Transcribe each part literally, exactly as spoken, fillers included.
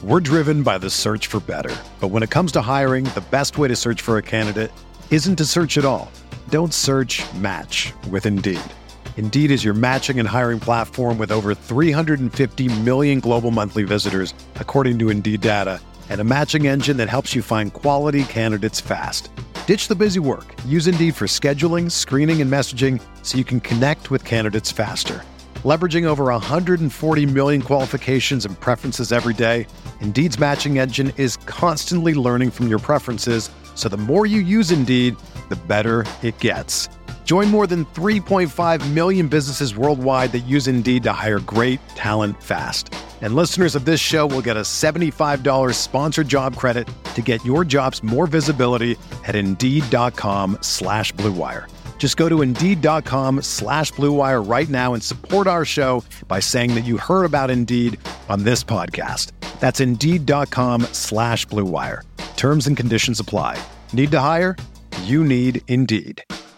We're driven by the search for better. But when it comes to hiring, the best way to search for a candidate isn't to search at all. Don't search, match with Indeed. Indeed is your matching and hiring platform with over three hundred fifty million global monthly visitors, according to Indeed data, and a matching engine that helps you find quality candidates fast. Ditch the busy work. Use Indeed for scheduling, screening, and messaging so you can connect with candidates faster. Leveraging over one hundred forty million qualifications and preferences every day, Indeed's matching engine is constantly learning from your preferences, so the more you use Indeed, the better it gets. Join more than three point five million businesses worldwide that use Indeed to hire great talent fast. And listeners of this show will get a seventy-five dollars sponsored job credit to get your jobs more visibility at Indeed.com slash Blue Wire. Just go to Indeed.com slash Blue Wire right now and support our show by saying that you heard about Indeed on this podcast. That's Indeed.com slash Blue Wire. Terms and conditions apply. Need to hire? You need Indeed.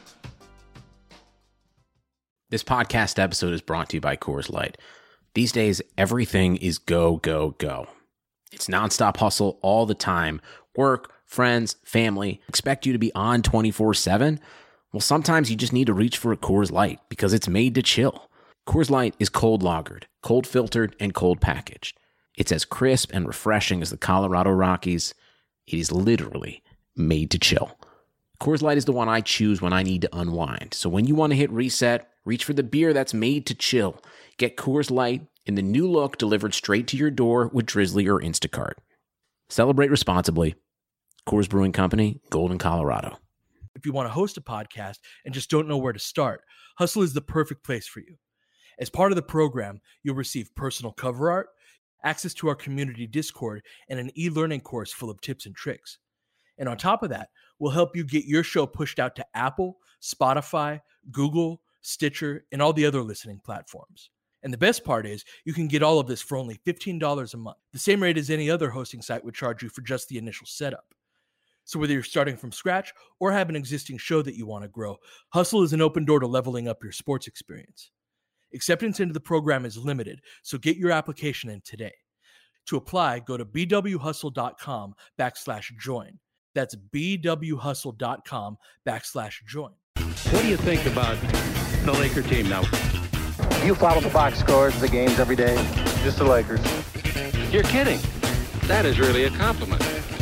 This podcast episode is brought to you by Coors Light. These days, everything is go, go, go. It's nonstop hustle all the time. Work, friends, family expect you to be on twenty-four seven. Well, sometimes you just need to reach for a Coors Light because it's made to chill. Coors Light is cold lagered, cold filtered, and cold packaged. It's as crisp and refreshing as the Colorado Rockies. It is literally made to chill. Coors Light is the one I choose when I need to unwind. So when you want to hit reset, reach for the beer that's made to chill. Get Coors Light in the new look delivered straight to your door with Drizzly or Instacart. Celebrate responsibly. Coors Brewing Company, Golden, Colorado. If you want to host a podcast and just don't know where to start, Hustle is the perfect place for you. As part of the program, you'll receive personal cover art, access to our community Discord, and an e-learning course full of tips and tricks. And on top of that, we'll help you get your show pushed out to Apple, Spotify, Google, Stitcher, and all the other listening platforms. And the best part is you can get all of this for only fifteen dollars a month, the same rate as any other hosting site would charge you for just the initial setup. So whether you're starting from scratch or have an existing show that you want to grow, Hustle is an open door to leveling up your sports experience. Acceptance into the program is limited, so get your application in today. To apply, go to bwhustle.com backslash join. That's bwhustle.com backslash join. What do you think about the Laker team now? You follow the box scores of the games every day? Just the Lakers. You're kidding. That is really a compliment.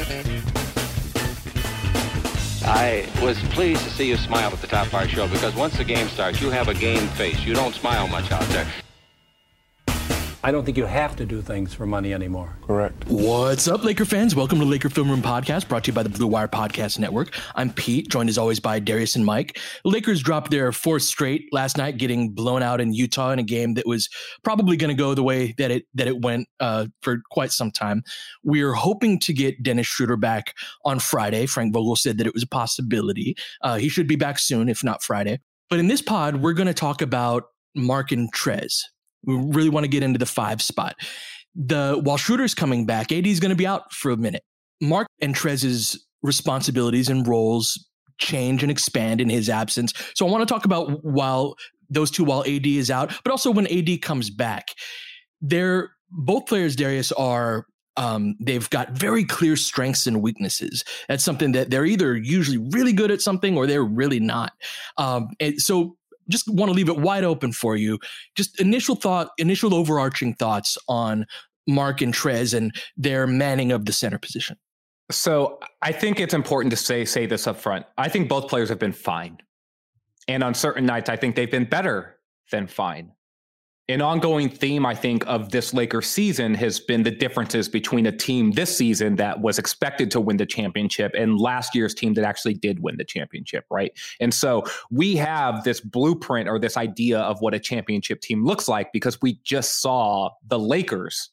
I was pleased to see you smile at the top of our show because once the game starts, you have a game face. You don't smile much out there. I don't think you have to do things for money anymore. Correct. What's up, Laker fans? Welcome to Laker Film Room Podcast, brought to you by the Blue Wire Podcast Network. I'm Pete, joined as always by Darius and Mike. The Lakers dropped their fourth straight last night, getting blown out in Utah in a game that was probably going to go the way that it that it went uh, for quite some time. We're hoping to get Dennis Schroeder back on Friday. Frank Vogel said that it was a possibility. Uh, he should be back soon, if not Friday. But in this pod, we're going to talk about Markieff Trez. We really want to get into the five spot. The while Schroeder's coming back, A D is going to be out for a minute. Mark and Trez's responsibilities and roles change and expand in his absence. So I want to talk about while those two, while A D is out, but also when A D comes back. They're both players, Darius, are um, they've got very clear strengths and weaknesses. That's something that they're either usually really good at something or they're really not. Um, and so. Just want to leave it wide open for you. Just initial thought, initial overarching thoughts on Mark and Trez and their manning of the center position. So I think it's important to say say this up front. I think both players have been fine. And on certain nights, I think they've been better than fine. An ongoing theme, I think, of this Lakers season has been the differences between a team this season that was expected to win the championship and last year's team that actually did win the championship, right? And so we have this blueprint or this idea of what a championship team looks like because we just saw the Lakers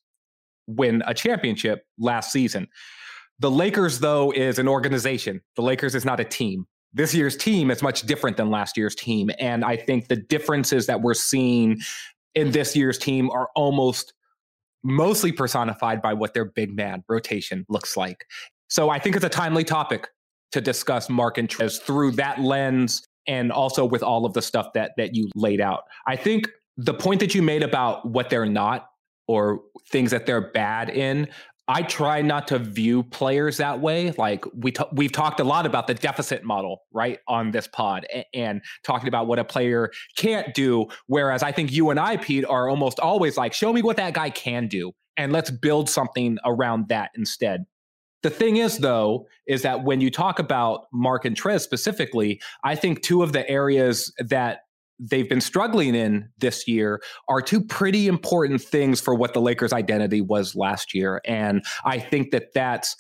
win a championship last season. The Lakers, though, is an organization. The Lakers is not a team. This year's team is much different than last year's team. And I think the differences that we're seeing in this year's team are almost mostly personified by what their big man rotation looks like. So I think it's a timely topic to discuss Mark and Trez through that lens and also with all of the stuff that that you laid out. I think the point that you made about what they're not or things that they're bad in, I try not to view players that way. Like we t- we've talked a lot about the deficit model, right, on this pod, and, and talking about what a player can't do. Whereas I think you and I, Pete, are almost always like, show me what that guy can do, and let's build something around that instead. The thing is, though, is that when you talk about Mark and Trez specifically, I think two of the areas that they've been struggling in this year are two pretty important things for what the Lakers' identity was last year. And I think that that's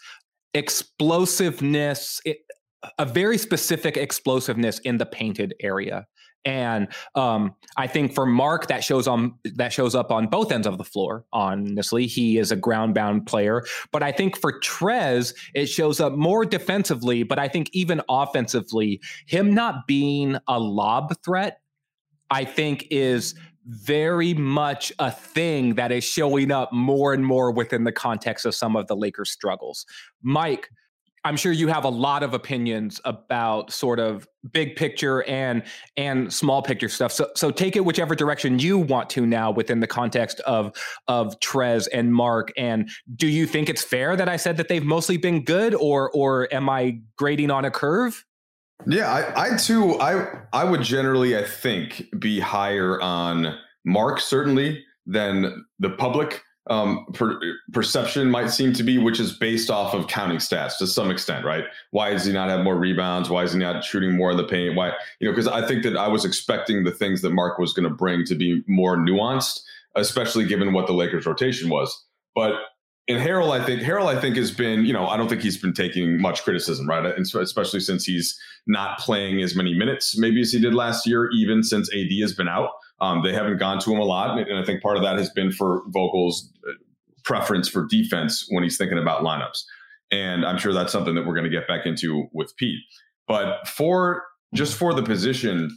explosiveness, it, a very specific explosiveness in the painted area. And um, I think for Mark, that shows on that shows up on both ends of the floor. Honestly, he is a ground-bound player. But I think for Trez, it shows up more defensively. But I think even offensively, him not being a lob threat, I think is very much a thing that is showing up more and more within the context of some of the Lakers' struggles. Mike, I'm sure you have a lot of opinions about sort of big picture and and small picture stuff. So so take it whichever direction you want to now within the context of of Trez and Mark. And do you think it's fair that I said that they've mostly been good, or or am I grading on a curve? Yeah, I, I too, I I would generally, I think, be higher on Mark, certainly, than the public um, per, perception might seem to be, which is based off of counting stats to some extent, right? Why does he not have more rebounds? Why is he not shooting more in the paint? Why, you know, because I think that I was expecting the things that Mark was going to bring to be more nuanced, especially given what the Lakers' rotation was. But And Harrell, I think Harrell, I think has been, you know, I don't think he's been taking much criticism, right? And so, especially since he's not playing as many minutes, maybe as he did last year, even since A D has been out. Um, they haven't gone to him a lot. And I think part of that has been for Vogel's preference for defense when he's thinking about lineups. And I'm sure that's something that we're going to get back into with Pete. But for just for the position,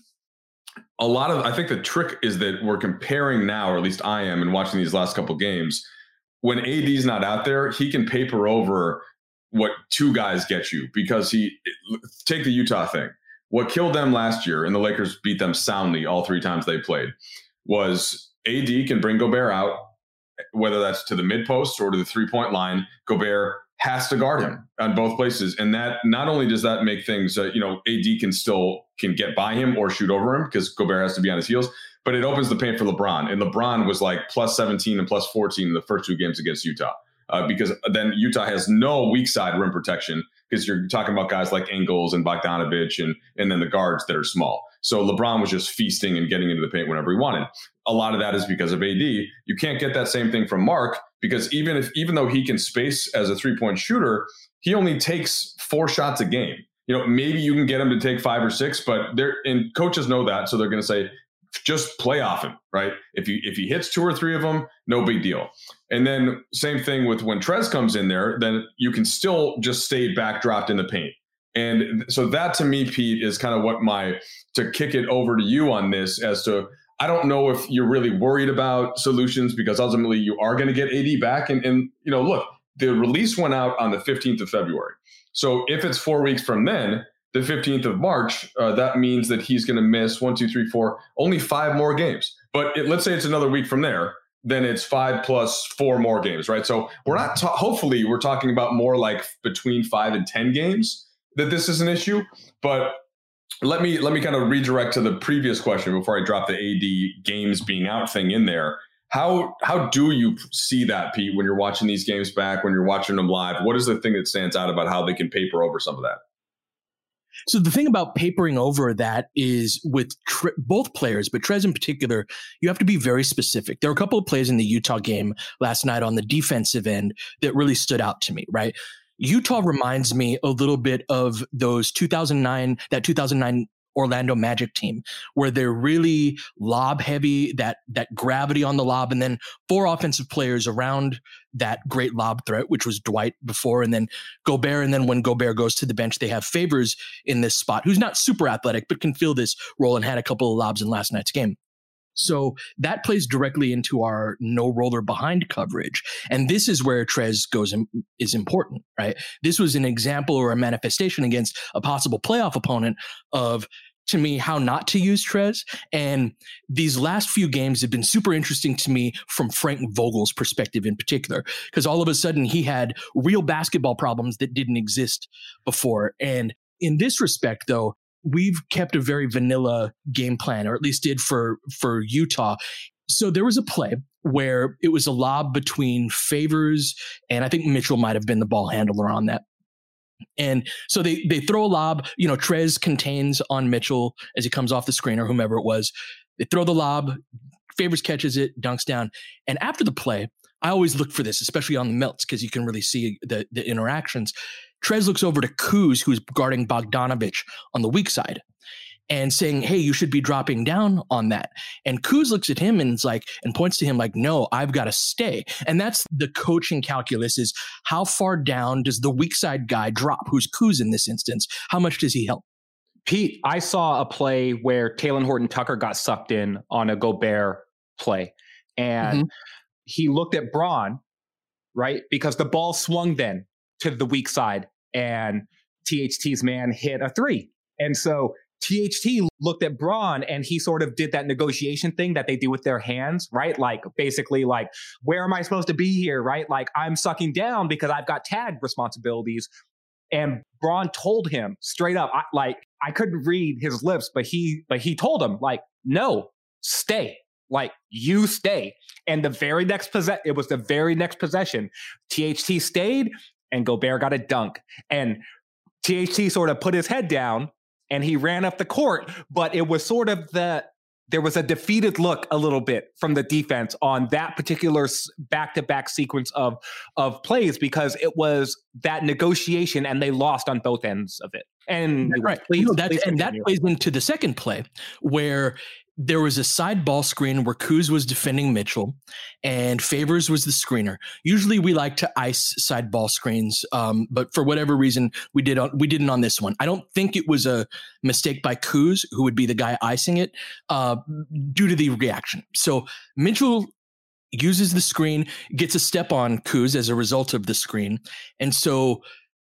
a lot of, I think the trick is that we're comparing now, or at least I am, and watching these last couple games, when A D's not out there, he can paper over what two guys get you, because he take the Utah thing. What killed them last year, and the Lakers beat them soundly all three times they played, was A D can bring Gobert out, whether that's to the mid post or to the three point line. Gobert has to guard him on both places. And that not only does that make things, uh, you know, A D can still can get by him or shoot over him because Gobert has to be on his heels, but it opens the paint for LeBron. And LeBron was like plus seventeen and plus fourteen in the first two games against Utah, uh, because then Utah has no weak side rim protection, because you're talking about guys like Ingles and Bogdanovich and, and then the guards that are small. So LeBron was just feasting and getting into the paint whenever he wanted. A lot of that is because of A D. You can't get that same thing from Mark, because even if even though he can space as a three-point shooter, he only takes four shots a game. You know, maybe you can get him to take five or six, but they're and coaches know that, so they're going to say, just play off him, right? If you if he hits two or three of them, no big deal. And then same thing with when Trez comes in there, then you can still just stay backdropped in the paint. And so that to me, Pete, is kind of what my to kick it over to you on this as to, I don't know if you're really worried about solutions, because ultimately you are going to get A D back. And, and, you know, look, the release went out on the fifteenth of February. So if it's four weeks from then, the fifteenth of March, uh, that means that he's going to miss one, two, three, four, only five more games. But it, let's say it's another week from there, then it's five plus four more games, right? So we're not, ta- hopefully we're talking about more like between five and ten games that this is an issue. But let me let me kind of redirect to the previous question before I drop the A D games being out thing in there. How how do you see that, Pete, when you're watching these games back, when you're watching them live? What is the thing that stands out about how they can paper over some of that? So the thing about papering over that is with tre- both players, but Trez in particular, you have to be very specific. There are a couple of plays in the Utah game last night on the defensive end that really stood out to me, right? Utah reminds me a little bit of those two thousand nine, that two thousand nine Orlando Magic team, where they're really lob heavy, that that gravity on the lob, and then four offensive players around that great lob threat, which was Dwight before, and then Gobert. And then when Gobert goes to the bench, they have Favors in this spot, who's not super athletic, but can fill this role and had a couple of lobs in last night's game. So that plays directly into our no roller behind coverage. And this is where Trez goes in, is important, right? This was an example or a manifestation against a possible playoff opponent of to me how not to use Trez. And these last few games have been super interesting to me from Frank Vogel's perspective in particular, because all of a sudden he had real basketball problems that didn't exist before. And in this respect, though, we've kept a very vanilla game plan, or at least did for, for Utah. So there was a play where it was a lob between Favors, and I think Mitchell might have been the ball handler on that. And so they they throw a lob, you know, Trez contains on Mitchell as he comes off the screen or whomever it was. They throw the lob, Favors catches it, dunks down. And after the play, I always look for this, especially on the melts, because you can really see the, the interactions. Trez looks over to Kuz, who's guarding Bogdanovich on the weak side, and saying, hey, you should be dropping down on that. And Kuz looks at him and is like, and points to him like, no, I've got to stay. And that's the coaching calculus, is how far down does the weak side guy drop, who's Kuz in this instance? How much does he help? Pete, I saw a play where Talen Horton-Tucker got sucked in on a Gobert play. And mm-hmm. he looked at Braun, right? Because the ball swung then to the weak side and T H T's man hit a three. And so T H T looked at Braun and he sort of did that negotiation thing that they do with their hands, right? Like basically like, where am I supposed to be here, right? Like I'm sucking down because I've got tag responsibilities. And Braun told him straight up, I, like I couldn't read his lips, but he, but he told him like, no, stay, like you stay. And the very next possession, it was the very next possession, T H T stayed and Gobert got a dunk. And T H T sort of put his head down and he ran up the court, but it was sort of the, there was a defeated look a little bit from the defense on that particular back-to-back sequence of, of plays, because it was that negotiation and they lost on both ends of it. And right. Please, you know, that's, please and that plays into the second play where there was a side ball screen where Kuz was defending Mitchell and Favors was the screener. Usually we like to ice side ball screens, um, but for whatever reason we did on, we didn't on this one. I don't think it was a mistake by Kuz, who would be the guy icing it, uh, due to the reaction. So Mitchell uses the screen, gets a step on Kuz as a result of the screen, and so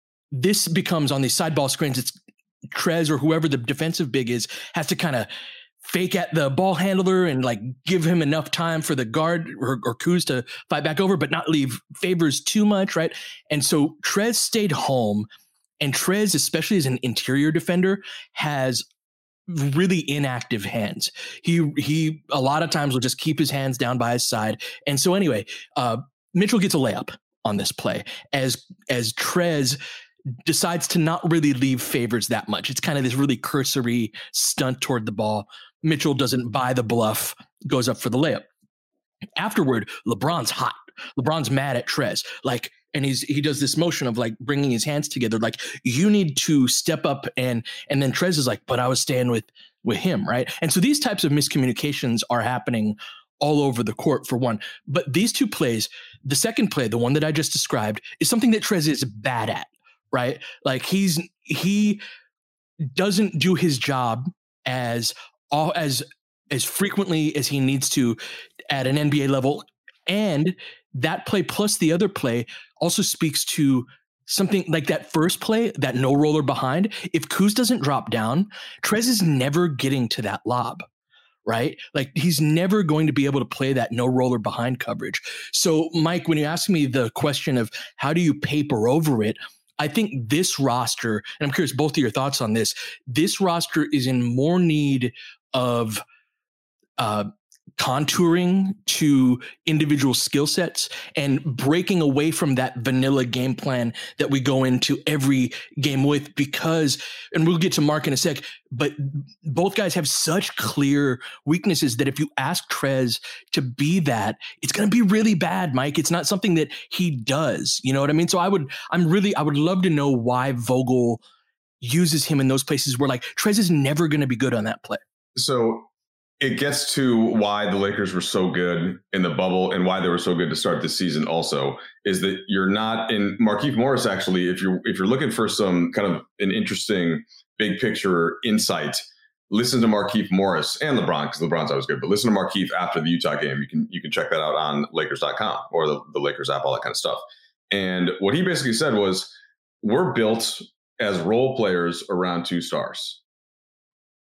this becomes on these side ball screens. It's Trez or whoever the defensive big is has to kind of fake at the ball handler and like give him enough time for the guard or, or Kuz to fight back over, but not leave Favors too much, right? And so Trez stayed home, and Trez, especially as an interior defender, has really inactive hands. He he a lot of times will just keep his hands down by his side. And so anyway, uh, Mitchell gets a layup on this play as as Trez decides to not really leave Favors that much. It's kind of this really cursory stunt toward the ball. Mitchell doesn't buy the bluff, goes up for the layup. Afterward, LeBron's hot. LeBron's mad at Trez. Like, and he's he does this motion of like bringing his hands together, like you need to step up, and and then Trez is like, but I was staying with with him, right? And so these types of miscommunications are happening all over the court for one. But these two plays, the second play, the one that I just described, is something that Trez is bad at, right? Like he's he doesn't do his job as all as as frequently as he needs to at an N B A level. And that play plus the other play also speaks to something like that first play, that no roller behind. If Kuz doesn't drop down, Trez is never getting to that lob, right? Like he's never going to be able to play that no roller behind coverage. So Mike, when you ask me the question of how do you paper over it, I think this roster, and I'm curious both of your thoughts on this, this roster is in more need of uh, contouring to individual skill sets and breaking away from that vanilla game plan that we go into every game with, because, and we'll get to Mark in a sec, but both guys have such clear weaknesses that if you ask Trez to be that, it's going to be really bad, Mike. It's not something that he does. You know what I mean? So I would, I'm really, I would love to know why Vogel uses him in those places where like Trez is never going to be good on that play. So it gets to why the Lakers were so good in the bubble and why they were so good to start this season also, is that you're not in Markieff Morris. Actually, if you're, if you're looking for some kind of an interesting big picture insight, listen to Markieff Morris and LeBron, because LeBron's always good, but listen to Markieff after the Utah game. You can, you can check that out on Lakers dot com or the, the Lakers app, all that kind of stuff. And what he basically said was, we're built as role players around two stars.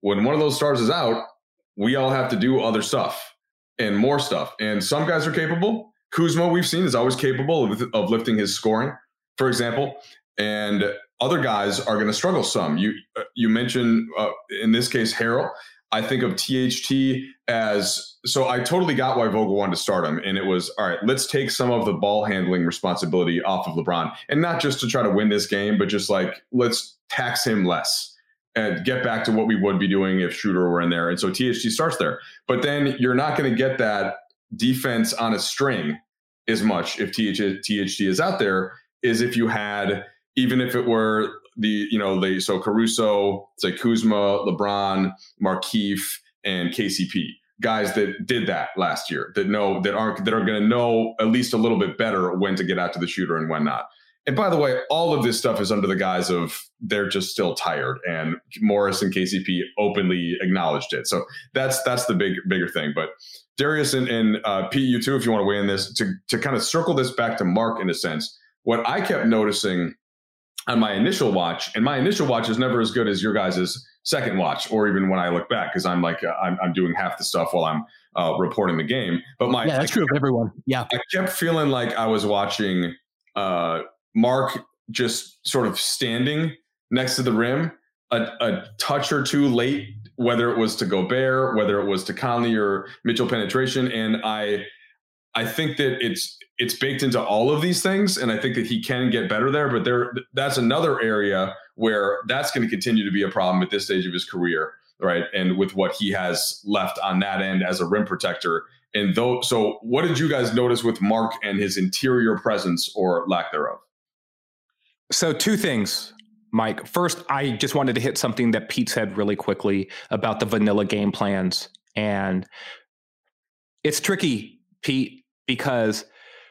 when one of those stars is out, we all have to do other stuff and more stuff. And some guys are capable. Kuzma, we've seen, is always capable of, of lifting his scoring, for example. And other guys are going to struggle some. You uh, you mentioned, uh, in this case, Harrell. I think of T H T as, so I totally got why Vogel wanted to start him. And it was, all right, let's take some of the ball handling responsibility off of LeBron. And not just to try to win this game, but just like, let's tax him less and get back to what we would be doing if Schroeder were in there. And so T H T starts there. But then you're not going to get that defense on a string as much if T H T is out there as if you had, even if it were the, you know, the, so Caruso, say Kuzma, LeBron, Markieff, and K C P, guys that did that last year, that know, that aren't, that are going to know at least a little bit better when to get out to the shooter and when not. And by the way, all of this stuff is under the guise of they're just still tired, and Morris and K C P openly acknowledged it. So that's that's the big bigger thing. But Darius and, and uh, Pete, you too, if you want to weigh in this, to to kind of circle this back to Mark in a sense, what I kept noticing on my initial watch, and my initial watch is never as good as your guys' second watch, or even when I look back, because I'm like uh, I'm, I'm doing half the stuff while I'm uh, reporting the game. But my yeah, that's I true kept, of everyone. Yeah, I kept feeling like I was watching Uh, Mark just sort of standing next to the rim a, a touch or two late, whether it was to Gobert, whether it was to Conley or Mitchell penetration. And I I think that it's it's baked into all of these things, and I think that he can get better there. But there, that's another area where that's going to continue to be a problem at this stage of his career, right? And with what he has left on that end as a rim protector. And though, so what did you guys notice with Mark and his interior presence or lack thereof? So two things, Mike. First, I just wanted to hit something that Pete said really quickly about the vanilla game plans. And it's tricky, Pete, because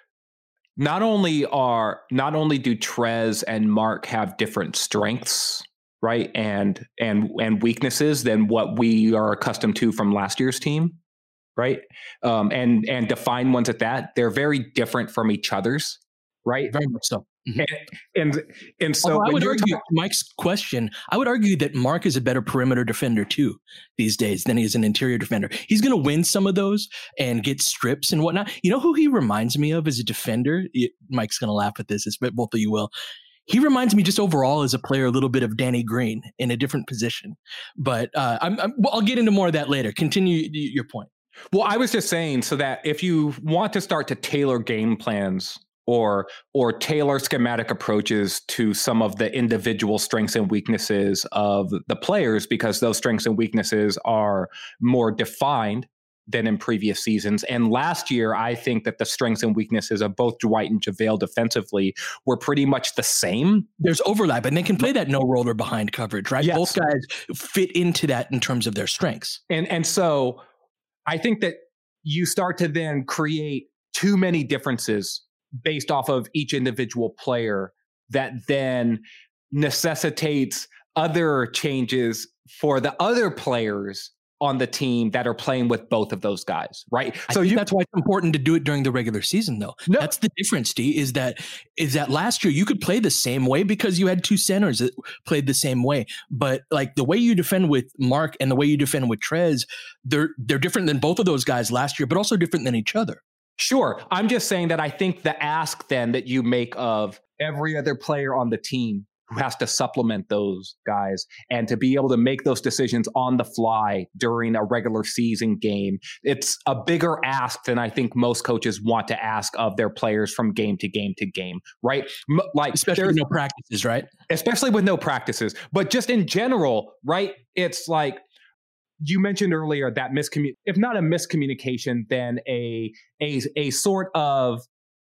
not only are not only do Trez and Mark have different strengths, right, and and and weaknesses than what we are accustomed to from last year's team, right, um, and and defined ones at that. They're very different from each other's, right? Very much so. Mm-hmm. And, and and so I would argue, talking- Mike's question, I would argue that Mark is a better perimeter defender too these days than he is an interior defender. He's going to win some of those and get strips and whatnot. You know who he reminds me of as a defender? Mike's going to laugh at this, but both of you will. He reminds me just overall as a player a little bit of Danny Green in a different position. But uh, I'm, I'm, well, I'll get into more of that later. Continue your point. Well, I was just saying so that if you want to start to tailor game plans or or tailor schematic approaches to some of the individual strengths and weaknesses of the players, because those strengths and weaknesses are more defined than in previous seasons. And last year, I think that the strengths and weaknesses of both Dwight and JaVale defensively were pretty much the same. There's overlap, and they can play that no roller behind coverage, right? Yes. Both guys fit into that in terms of their strengths. And and so I think that you start to then create too many differences based off of each individual player that then necessitates other changes for the other players on the team that are playing with both of those guys, right? I so think you, that's why it's important to do it during the regular season, though. No. That's the difference, D, is that is that last year you could play the same way because you had two centers that played the same way. But like the way you defend with Mark and the way you defend with Trez, they're they're different than both of those guys last year, but also different than each other. Sure. I'm just saying that I think the ask then that you make of every other player on the team who has to supplement those guys and to be able to make those decisions on the fly during a regular season game, it's a bigger ask than I think most coaches want to ask of their players from game to game to game, right? M- like especially with no practices, right? Especially with no practices, but just in general, right? It's like, you mentioned earlier that miscommun if not a miscommunication, then a, a, a sort of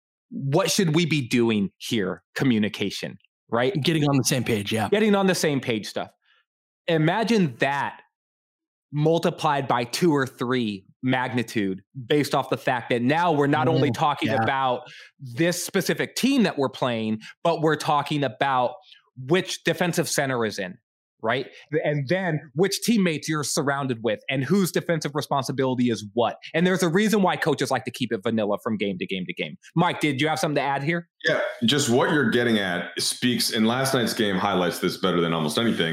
what should we be doing here communication, right? Getting on the same page. Yeah. Getting on the same page stuff. Imagine that multiplied by two or three magnitude based off the fact that now we're not mm, only talking yeah. about this specific team that we're playing, but we're talking about which defensive center is in. Right. And then which teammates you're surrounded with and whose defensive responsibility is what. And there's a reason why coaches like to keep it vanilla from game to game to game. Mike, did you have something to add here? Yeah, just what you're getting at speaks, and last night's game highlights this better than almost anything,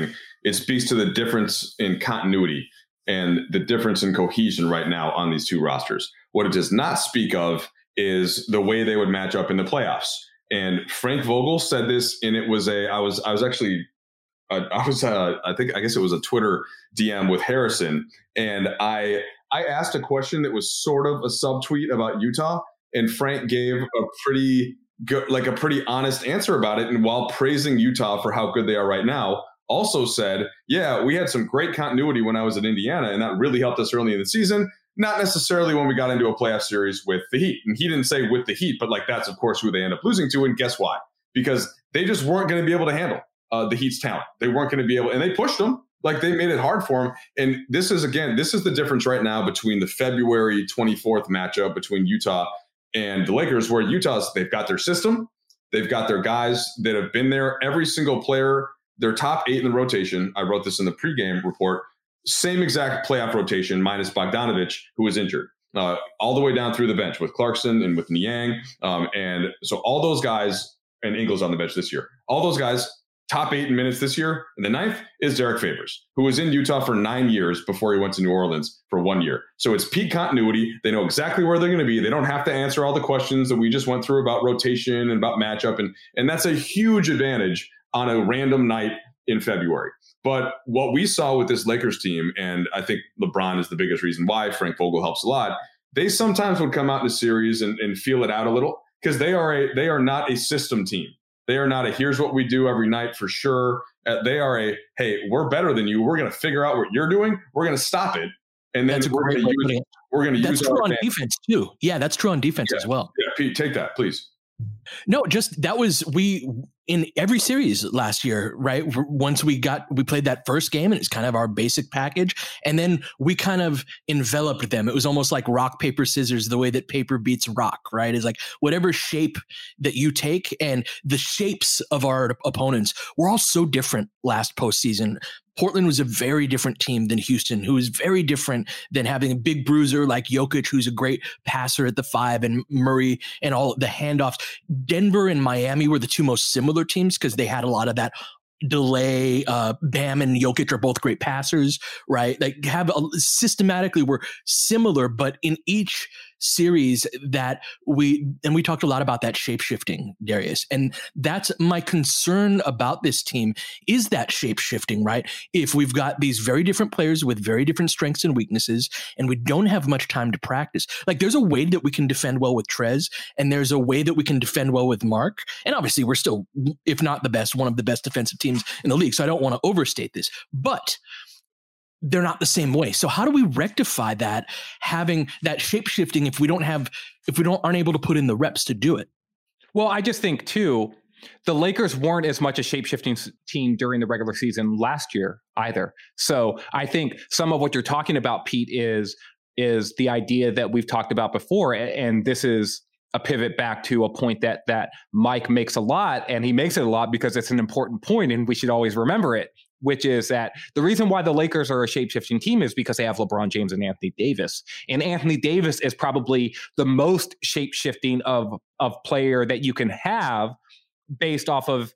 it speaks to the difference in continuity and the difference in cohesion right now on these two rosters. What it does not speak of is the way they would match up in the playoffs. And Frank Vogel said this, and it was a, I was, I was actually, uh, I was, uh, I think, I guess it was a Twitter D M with Harrison. And I, I asked a question that was sort of a subtweet about Utah, and Frank gave a pretty good, like a pretty honest answer about it. And while praising Utah for how good they are right now, also said, yeah, we had some great continuity when I was at Indiana, and that really helped us early in the season. Not necessarily when we got into a playoff series with the Heat. And he didn't say with the Heat, but like that's, of course, who they end up losing to. And guess why? Because they just weren't going to be able to handle uh, the Heat's talent. They weren't going to be able, and they pushed them. Like they made it hard for them. And this is, again, this is the difference right now between the February twenty-fourth matchup between Utah and the Lakers, where Utah's, they've got their system. They've got their guys that have been there. Every single player, their top eight in the rotation. I wrote this in the pregame report. Same exact playoff rotation minus Bogdanovich, who was injured, uh, all the way down through the bench with Clarkson and with Niang. Um, and so all those guys, and Ingles on the bench this year, all those guys, top eight in minutes this year. And the ninth is Derek Favors, who was in Utah for nine years before he went to New Orleans for one year. So it's peak continuity. They know exactly where they're going to be. They don't have to answer all the questions that we just went through about rotation and about matchup. And, and that's a huge advantage on a random night in February. But what we saw with this Lakers team, and I think LeBron is the biggest reason why Frank Vogel helps a lot, they sometimes would come out in a series and, and feel it out a little, because they are a they are not a system team. They are not a here's what we do every night for sure. Uh, they are a, hey, we're better than you. We're going to figure out what you're doing. We're going to stop it. And then that's we're going to use, we're going to use That's true on defense too. Yeah, that's true on defense yeah, as well. Yeah, Pete, take that, please. No, just that was we in every series last year, right? Once we got, we played that first game and it's kind of our basic package. And then we kind of enveloped them. It was almost like rock, paper, scissors, the way that paper beats rock, right? Is like whatever shape that you take, and the shapes of our opponents were all so different last postseason. Portland was a very different team than Houston, who is very different than having a big bruiser like Jokic, who's a great passer at the five, and Murray and all the handoffs. Denver and Miami were the two most similar teams because they had a lot of that delay. uh, Bam and Jokic are both great passers, right? Like have a, systematically we're similar, but in each series that we, and we talked a lot about that shape shifting, Darius, and that's my concern about this team is that shape shifting, right? If we've got these very different players with very different strengths and weaknesses, and we don't have much time to practice, like there's a way that we can defend well with Trez, and there's a way that we can defend well with Mark. And obviously we're still, if not the best, one of the best defensive teams in the league. So I don't want to overstate this, but they're not the same way. So how do we rectify that, having that shape shifting, if we don't have, if we don't aren't able to put in the reps to do it? Well, I just think too, the Lakers weren't as much a shape shifting team during the regular season last year either. So I think some of what you're talking about, Pete, is is the idea that we've talked about before, and this is a pivot back to a point that that Mike makes a lot, and he makes it a lot because it's an important point, and we should always remember it, which is that the reason why the Lakers are a shape-shifting team is because they have LeBron James and Anthony Davis. And Anthony Davis is probably the most shape-shifting of, of player that you can have based off of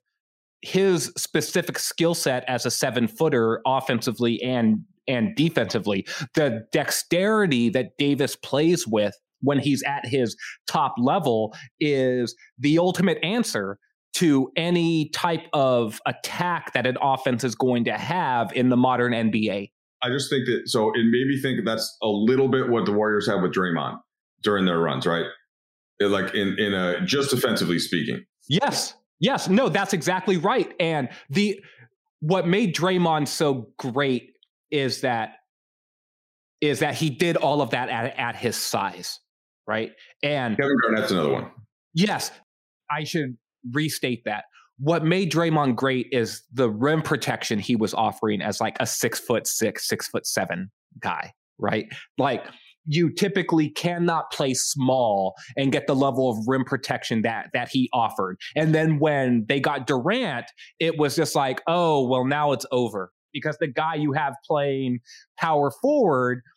his specific skill set as a seven-footer offensively and, and defensively. The dexterity that Davis plays with when he's at his top level is the ultimate answer to any type of attack that an offense is going to have in the modern N B A. I just think that, so it made me think that's a little bit what the Warriors have with Draymond during their runs, right? It, like in, in a, just defensively speaking. Yes. Yes. No, that's exactly right. And the, what made Draymond so great is that, is that he did all of that at, at his size, right? And Kevin Garnett's another one. Yes. I should restate that. What made Draymond great is the rim protection he was offering as like a six foot six, six foot seven guy, right? Like you typically cannot play small and get the level of rim protection that that he offered. And then when they got Durant, it was just like, oh, well, now it's over because the guy you have playing power forward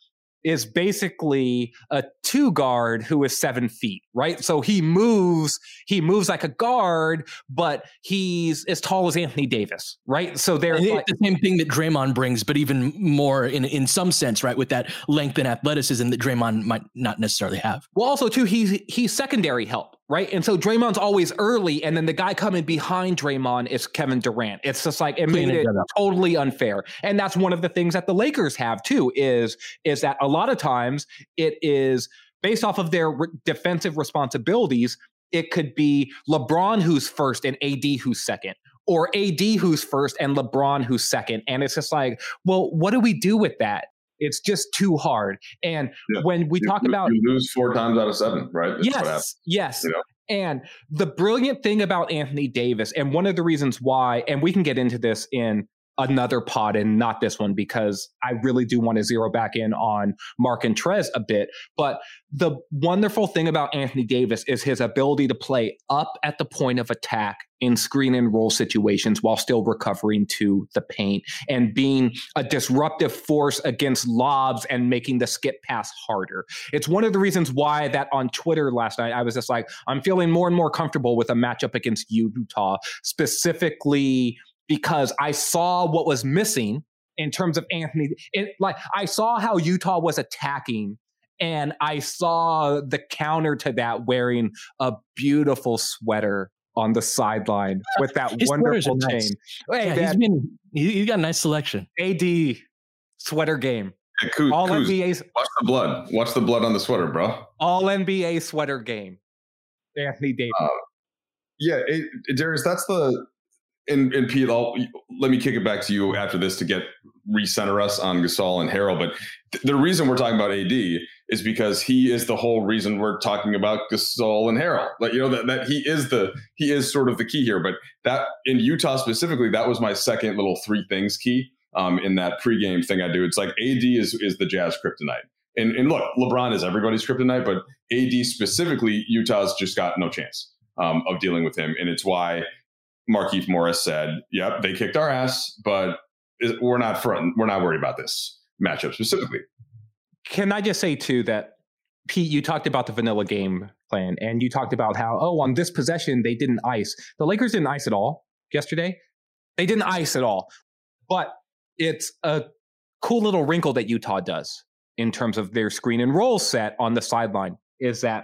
is basically a two guard who is seven feet, right? So he moves, he moves like a guard, but he's as tall as Anthony Davis, right? So they're like, like, the same thing that Draymond brings, but even more in, in some sense, right? With that length and athleticism that Draymond might not necessarily have. Well, also too, he's, he's secondary help, right? And so Draymond's always early, and then the guy coming behind Draymond is Kevin Durant. It's just like, it made it totally unfair. And that's one of the things that the Lakers have too, is, is that a lot of times it is based off of their re- defensive responsibilities. It could be LeBron who's first and A D who's second, or A D who's first and LeBron who's second. And it's just like, well, what do we do with that? It's just too hard. And yeah. when we you, talk about you lose four times out of seven, right? That's yes, yes. You know? And the brilliant thing about Anthony Davis, and one of the reasons why, and we can get into this in another pod and not this one, because I really do want to zero back in on Mark and Trez a bit. But the wonderful thing about Anthony Davis is his ability to play up at the point of attack in screen and roll situations while still recovering to the paint and being a disruptive force against lobs and making the skip pass harder. It's one of the reasons why that on Twitter last night, I was just like, I'm feeling more and more comfortable with a matchup against Utah, specifically because I saw what was missing in terms of Anthony. It, like I saw how Utah was attacking, and I saw the counter to that wearing a beautiful sweater on the sideline with that wonderful chain. Nice. Hey, yeah, man, he's been, he, he's got a nice selection. A D sweater game. Yeah, Kuz, all Kuz, N B A's. Watch the blood. Watch the blood on the sweater, bro. All N B A sweater game. Anthony Davis. Uh, yeah, it, it, Darius, that's the. And, and Pete, I'll, let me kick it back to you after this to get recenter us on Gasol and Harrell. But th- the reason we're talking about A D is because he is the whole reason we're talking about Gasol and Harrell. Like, you know, that, that he is the he is sort of the key here. But that in Utah specifically, that was my second little three things key um, in that pregame thing I do. It's like A D is is the Jazz kryptonite. And, and look, LeBron is everybody's kryptonite, but A D specifically, Utah's just got no chance um, of dealing with him. And it's why Markieff Morris said, yep, they kicked our ass, but we're not front, we're not worried about this matchup specifically. Can I just say too that, Pete, you talked about the vanilla game plan, and you talked about how, oh, on this possession, they didn't ice. The Lakers didn't ice at all yesterday. They didn't ice at all. But it's a cool little wrinkle that Utah does in terms of their screen and roll set on the sideline, is that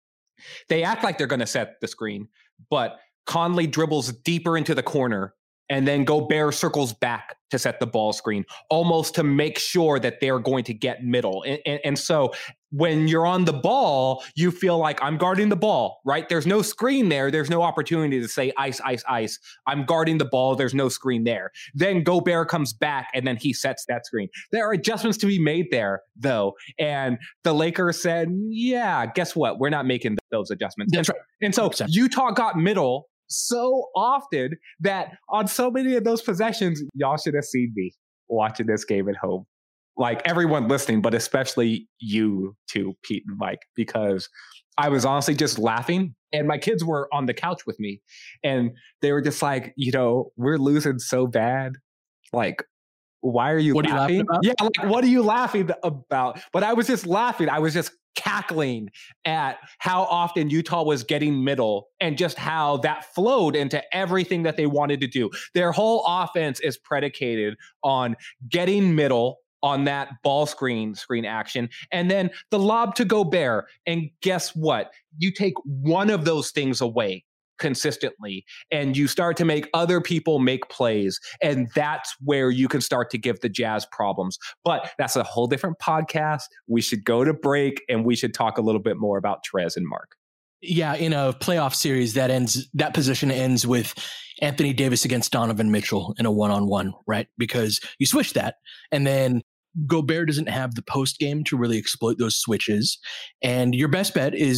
they act like they're going to set the screen, but Conley dribbles deeper into the corner, and then Gobert circles back to set the ball screen, almost to make sure that they're going to get middle. And, and, and so when you're on the ball, you feel like I'm guarding the ball, right? There's no screen there. There's no opportunity to say ice, ice, ice. I'm guarding the ball. There's no screen there. Then Gobert comes back, and then he sets that screen. There are adjustments to be made there, though. And the Lakers said, yeah, guess what? We're not making those adjustments. That's and, right. And so Utah got middle so often that on so many of those possessions, y'all should have seen me watching this game at home. Like everyone listening, but especially you two, Pete and Mike, because I was honestly just laughing, and my kids were on the couch with me, and they were just like, you know, we're losing so bad. Like, why are you what laughing? Are you laughing about? Yeah, like, what are you laughing about? But I was just laughing. I was just cackling at how often Utah was getting middle, and just how that flowed into everything that they wanted to do. Their whole offense is predicated on getting middle on that ball screen screen action, and then the lob to Gobert. And guess what? You take one of those things away consistently, and you start to make other people make plays, and that's where you can start to give the Jazz problems. But that's a whole different podcast. We should go to break, and we should talk a little bit more about Trez and Mark. Yeah, in a playoff series, that ends that position ends with Anthony Davis against Donovan Mitchell in a one-on-one, right? Because you switch that, and then Gobert doesn't have the post game to really exploit those switches. And your best bet is.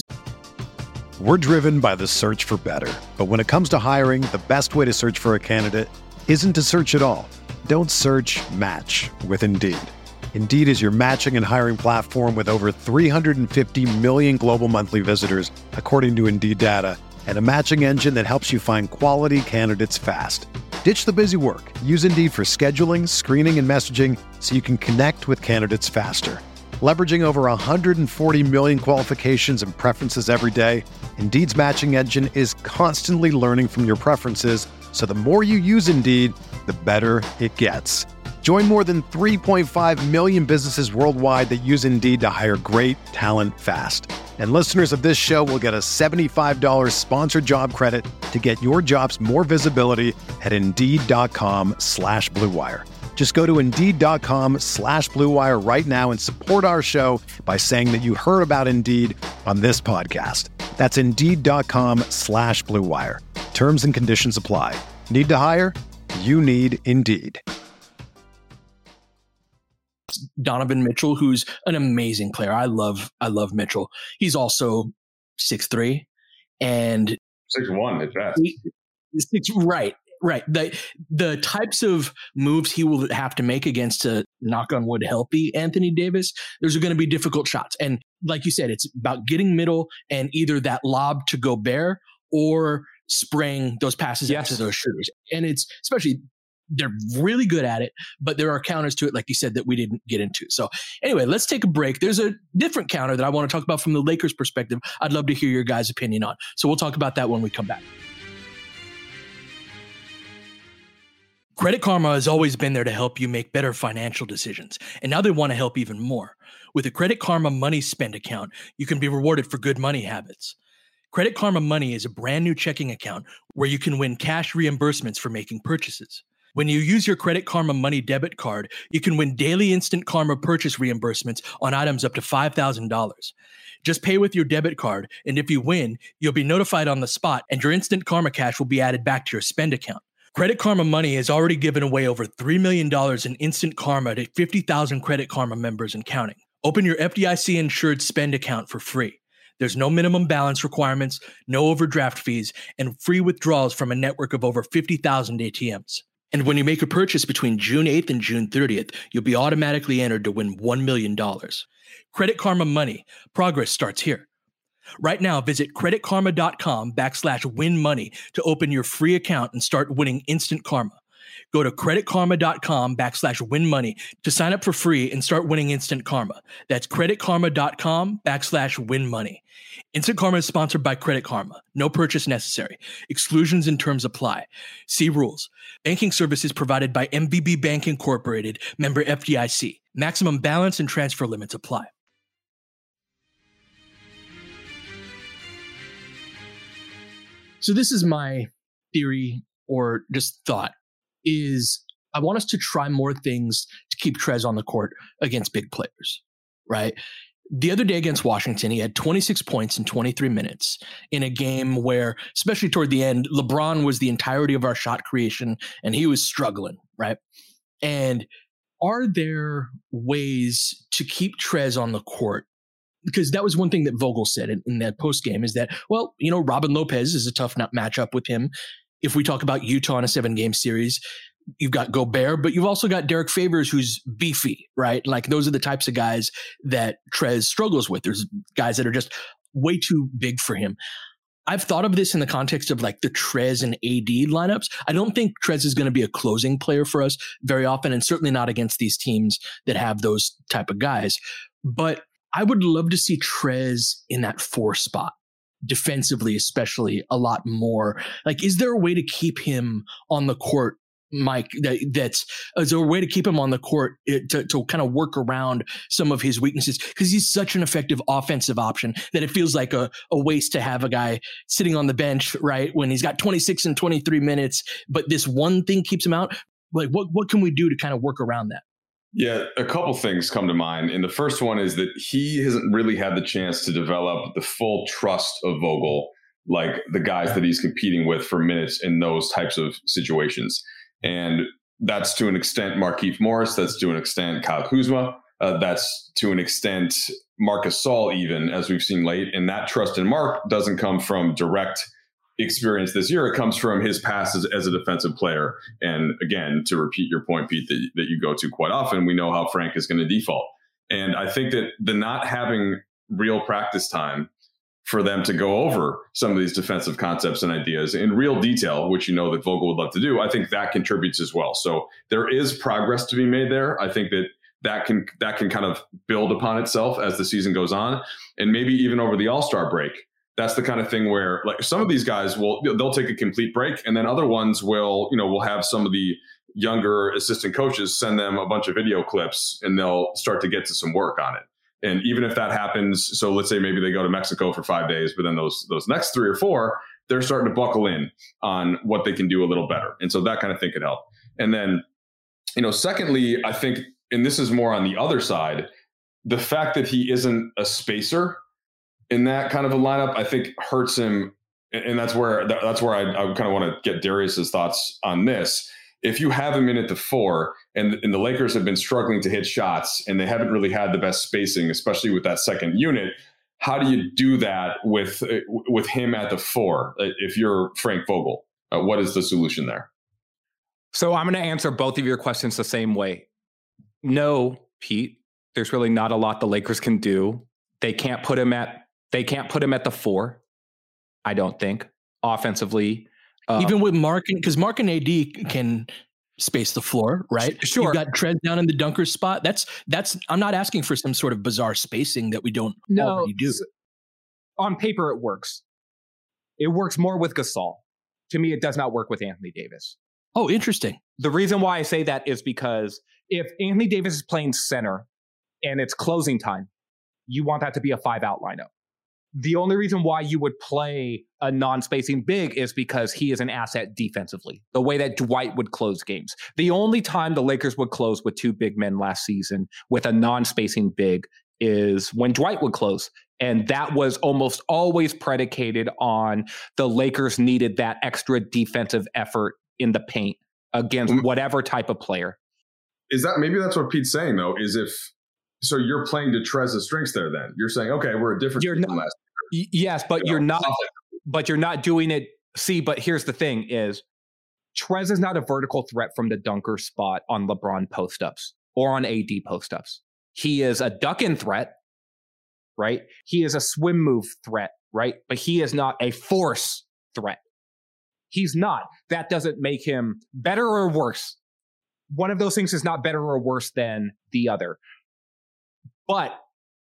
We're driven by the search for better. But when it comes to hiring, the best way to search for a candidate isn't to search at all. Don't search, match with Indeed. Indeed is your matching and hiring platform with over three hundred fifty million global monthly visitors, according to Indeed data, and a matching engine that helps you find quality candidates fast. Ditch the busy work. Use Indeed for scheduling, screening, and messaging so you can connect with candidates faster. Leveraging over one hundred forty million qualifications and preferences every day, Indeed's matching engine is constantly learning from your preferences, so the more you use Indeed, the better it gets. Join more than three point five million businesses worldwide that use Indeed to hire great talent fast. And listeners of this show will get a seventy-five dollars sponsored job credit to get your jobs more visibility at Indeed.com slash Blue Wire. Just go to Indeed.com slash Blue Wire right now and support our show by saying that you heard about Indeed on this podcast. That's Indeed.com slash Blue Wire. Terms and conditions apply. Need to hire? You need Indeed. Donovan Mitchell, who's an amazing player. I love, I love Mitchell. He's also six three and six one at best. Six, right, right. The the types of moves he will have to make against a knock on wood healthy Anthony Davis, those are going to be difficult shots. And like you said, it's about getting middle and either that lob to Gobert or spraying those passes yes. out to those shooters. And it's especially they're really good at it, but there are counters to it, like you said, that we didn't get into. So anyway, let's take a break. There's a different counter that I want to talk about from the Lakers perspective. I'd love to hear your guys' opinion on. So we'll talk about that when we come back. Credit Karma has always been there to help you make better financial decisions, and now they want to help even more. With a Credit Karma Money Spend account, you can be rewarded for good money habits. Credit Karma Money is a brand new checking account where you can win cash reimbursements for making purchases. When you use your Credit Karma Money debit card, you can win daily instant Karma purchase reimbursements on items up to five thousand dollars. Just pay with your debit card, and if you win, you'll be notified on the spot, and your instant Karma cash will be added back to your spend account. Credit Karma Money has already given away over three million dollars in instant Karma to fifty thousand Credit Karma members and counting. Open your F D I C-insured spend account for free. There's no minimum balance requirements, no overdraft fees, and free withdrawals from a network of over fifty thousand A T Ms. And when you make a purchase between June eighth and June thirtieth, you'll be automatically entered to win one million dollars. Credit Karma Money. Progress starts here. Right now, visit creditkarma.com backslash win money to open your free account and start winning instant karma. Go to creditkarma.com backslash win money to sign up for free and start winning instant karma. That's creditkarma.com backslash win money. Instant Karma is sponsored by Credit Karma. No purchase necessary. Exclusions and terms apply. See rules. Banking services provided by M V B Bank Incorporated, member F D I C. Maximum balance and transfer limits apply. So this is my theory or just thought, is I want us to try more things to keep Trez on the court against big players, right? The other day against Washington, he had twenty-six points in twenty-three minutes in a game where, especially toward the end, LeBron was the entirety of our shot creation and he was struggling, right? And are there ways to keep Trez on the court? Because that was one thing that Vogel said in, in that post game is that, well, you know, Robin Lopez is a tough matchup with him. If we talk about Utah in a seven game series, you've got Gobert, but you've also got Derek Favors, who's beefy, right? Like those are the types of guys that Trez struggles with. There's guys that are just way too big for him. I've thought of this in the context of like the Trez and A D lineups. I don't think Trez is going to be a closing player for us very often, and certainly not against these teams that have those type of guys. But I would love to see Trez in that four spot. Defensively, especially a lot more. Like, is there a way to keep him on the court, Mike? That that's is there a way to keep him on the court to to kind of work around some of his weaknesses? Because he's such an effective offensive option that it feels like a, a waste to have a guy sitting on the bench, right? When he's got twenty-six and twenty-three minutes, but this one thing keeps him out. Like, what what can we do to kind of work around that? Yeah, a couple things come to mind. And the first one is that he hasn't really had the chance to develop the full trust of Vogel, like the guys that he's competing with for minutes in those types of situations. And that's to an extent Markieff Morris, that's to an extent Kyle Kuzma, uh, that's to an extent Marc Gasol even, as we've seen late. And that trust in Mark doesn't come from direct experience this year. It comes from his past as, as a defensive player. And again, to repeat your point, Pete, that, that you go to quite often, we know how Frank is going to default. And I think that the not having real practice time for them to go over some of these defensive concepts and ideas in real detail, which you know that Vogel would love to do, I think that contributes as well. So there is progress to be made there. I think that that can that can kind of build upon itself as the season goes on, and maybe even over the All-Star break. That's the kind of thing where, like, some of these guys will they'll take a complete break, and then other ones will, you know, will have some of the younger assistant coaches send them a bunch of video clips, and they'll start to get to some work on it. And even if that happens, so let's say maybe they go to Mexico for five days, but then those those next three or four, they're starting to buckle in on what they can do a little better. And so that kind of thing could help. And then, you know, secondly, I think, and this is more on the other side, the fact that he isn't a spacer in that kind of a lineup, I think hurts him. And that's where that's where I, I kind of want to get Darius's thoughts on this. If you have him in at the four, and, and the Lakers have been struggling to hit shots, and they haven't really had the best spacing, especially with that second unit, how do you do that with with him at the four? If you're Frank Vogel, uh, what is the solution there? So I'm going to answer both of your questions the same way. No, Pete, there's really not a lot the Lakers can do. They can't put him at they can't put him at the four. I don't think offensively. Um, Even with Mark, because Mark and A D can space the floor, right? Sure. You've got Trez down in the dunker spot. That's that's. I'm not asking for some sort of bizarre spacing that we don't no, already do. On paper, it works. It works more with Gasol. To me, it does not work with Anthony Davis. Oh, interesting. The reason why I say that is because if Anthony Davis is playing center and it's closing time, you want that to be a five-out lineup. The only reason why you would play a non-spacing big is because he is an asset defensively, the way that Dwight would close games. The only time the Lakers would close with two big men last season with a non-spacing big is when Dwight would close. And that was almost always predicated on the Lakers needed that extra defensive effort in the paint against whatever type of player. Is that, maybe that's what Pete's saying, though, is if, so you're playing to Trez's strengths there then. You're saying, okay, we're a different you're team not, than last year. Yes, but you are not, but you're not doing it. See, but here's the thing is Trez is not a vertical threat from the dunker spot on LeBron post-ups or on A D post-ups. He is a duck-in threat, right? He is a swim move threat, right? But he is not a force threat. He's not. That doesn't make him better or worse. One of those things is not better or worse than the other. But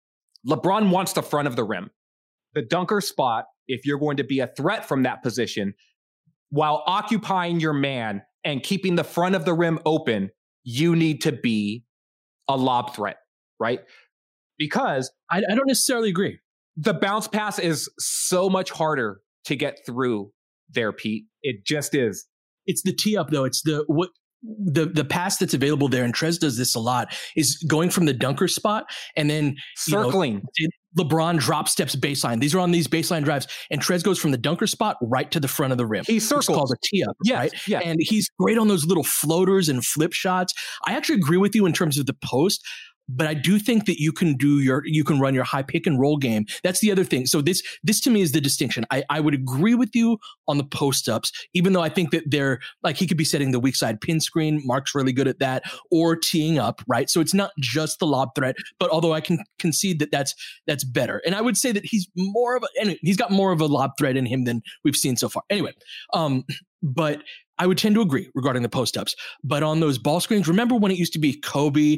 LeBron wants the front of the rim. The dunker spot, if you're going to be a threat from that position, while occupying your man and keeping the front of the rim open, you need to be a lob threat, right? Because I, I don't necessarily agree. The bounce pass is so much harder to get through there, Pete. It just is. It's the tee up, though. It's the what the the pass that's available there, and Trez does this a lot, is going from the dunker spot and then circling. You know, LeBron drop steps baseline. These are on these baseline drives, and Trez goes from the dunker spot right to the front of the rim. He circles. It's called a tee up, yes, right? Yeah. And he's great on those little floaters and flip shots. I actually agree with you in terms of the post. But I do think that you can do your, you can run your high pick and roll game. That's the other thing. So this, this to me is the distinction. I, I would agree with you on the post ups, even though I think that they're like, he could be setting the weak side pin screen. Mark's really good at that, or teeing up, right? So it's not just the lob threat, but although I can concede that that's, that's better. And I would say that he's more of a, and he's got more of a lob threat in him than we've seen so far. Anyway, um, but I would tend to agree regarding the post ups, but on those ball screens, remember when it used to be Kobe,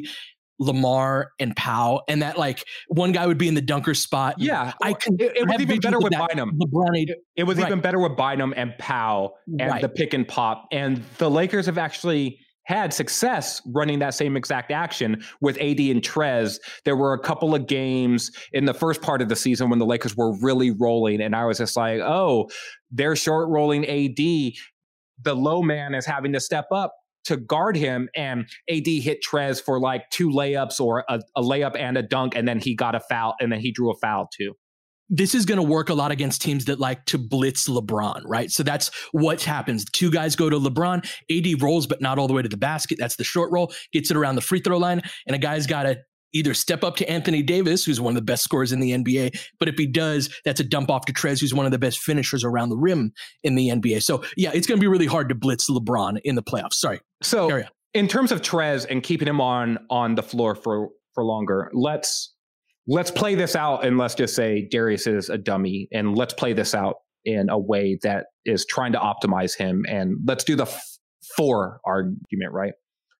Lamar and Powell, and that like one guy would be in the dunker spot. Yeah, I can. It, it was even better with Bynum. LeBron, it, it was right. even better with Bynum and Powell and right. the pick and pop. And the Lakers have actually had success running that same exact action with A D and Trez. There were a couple of games in the first part of the season when the Lakers were really rolling, and I was just like, oh, they're short rolling A D. The low man is having to step up to guard him, and A D hit Trez for like two layups or a, a layup and a dunk, and then he got a foul, and then he drew a foul too. This is going to work a lot against teams that like to blitz LeBron, right? So that's what happens. Two guys go to LeBron, A D rolls, but not all the way to the basket. That's the short roll, gets it around the free throw line, and a guy's got to either step up to Anthony Davis, who's one of the best scorers in the N B A, but if he does, that's a dump off to Trez, who's one of the best finishers around the rim in the N B A. So yeah, it's going to be really hard to blitz LeBron in the playoffs. Sorry. So in terms of Trez and keeping him on on the floor for for longer, let's let's play this out, and let's just say Darius is a dummy, and let's play this out in a way that is trying to optimize him, and let's do the f- four argument, right?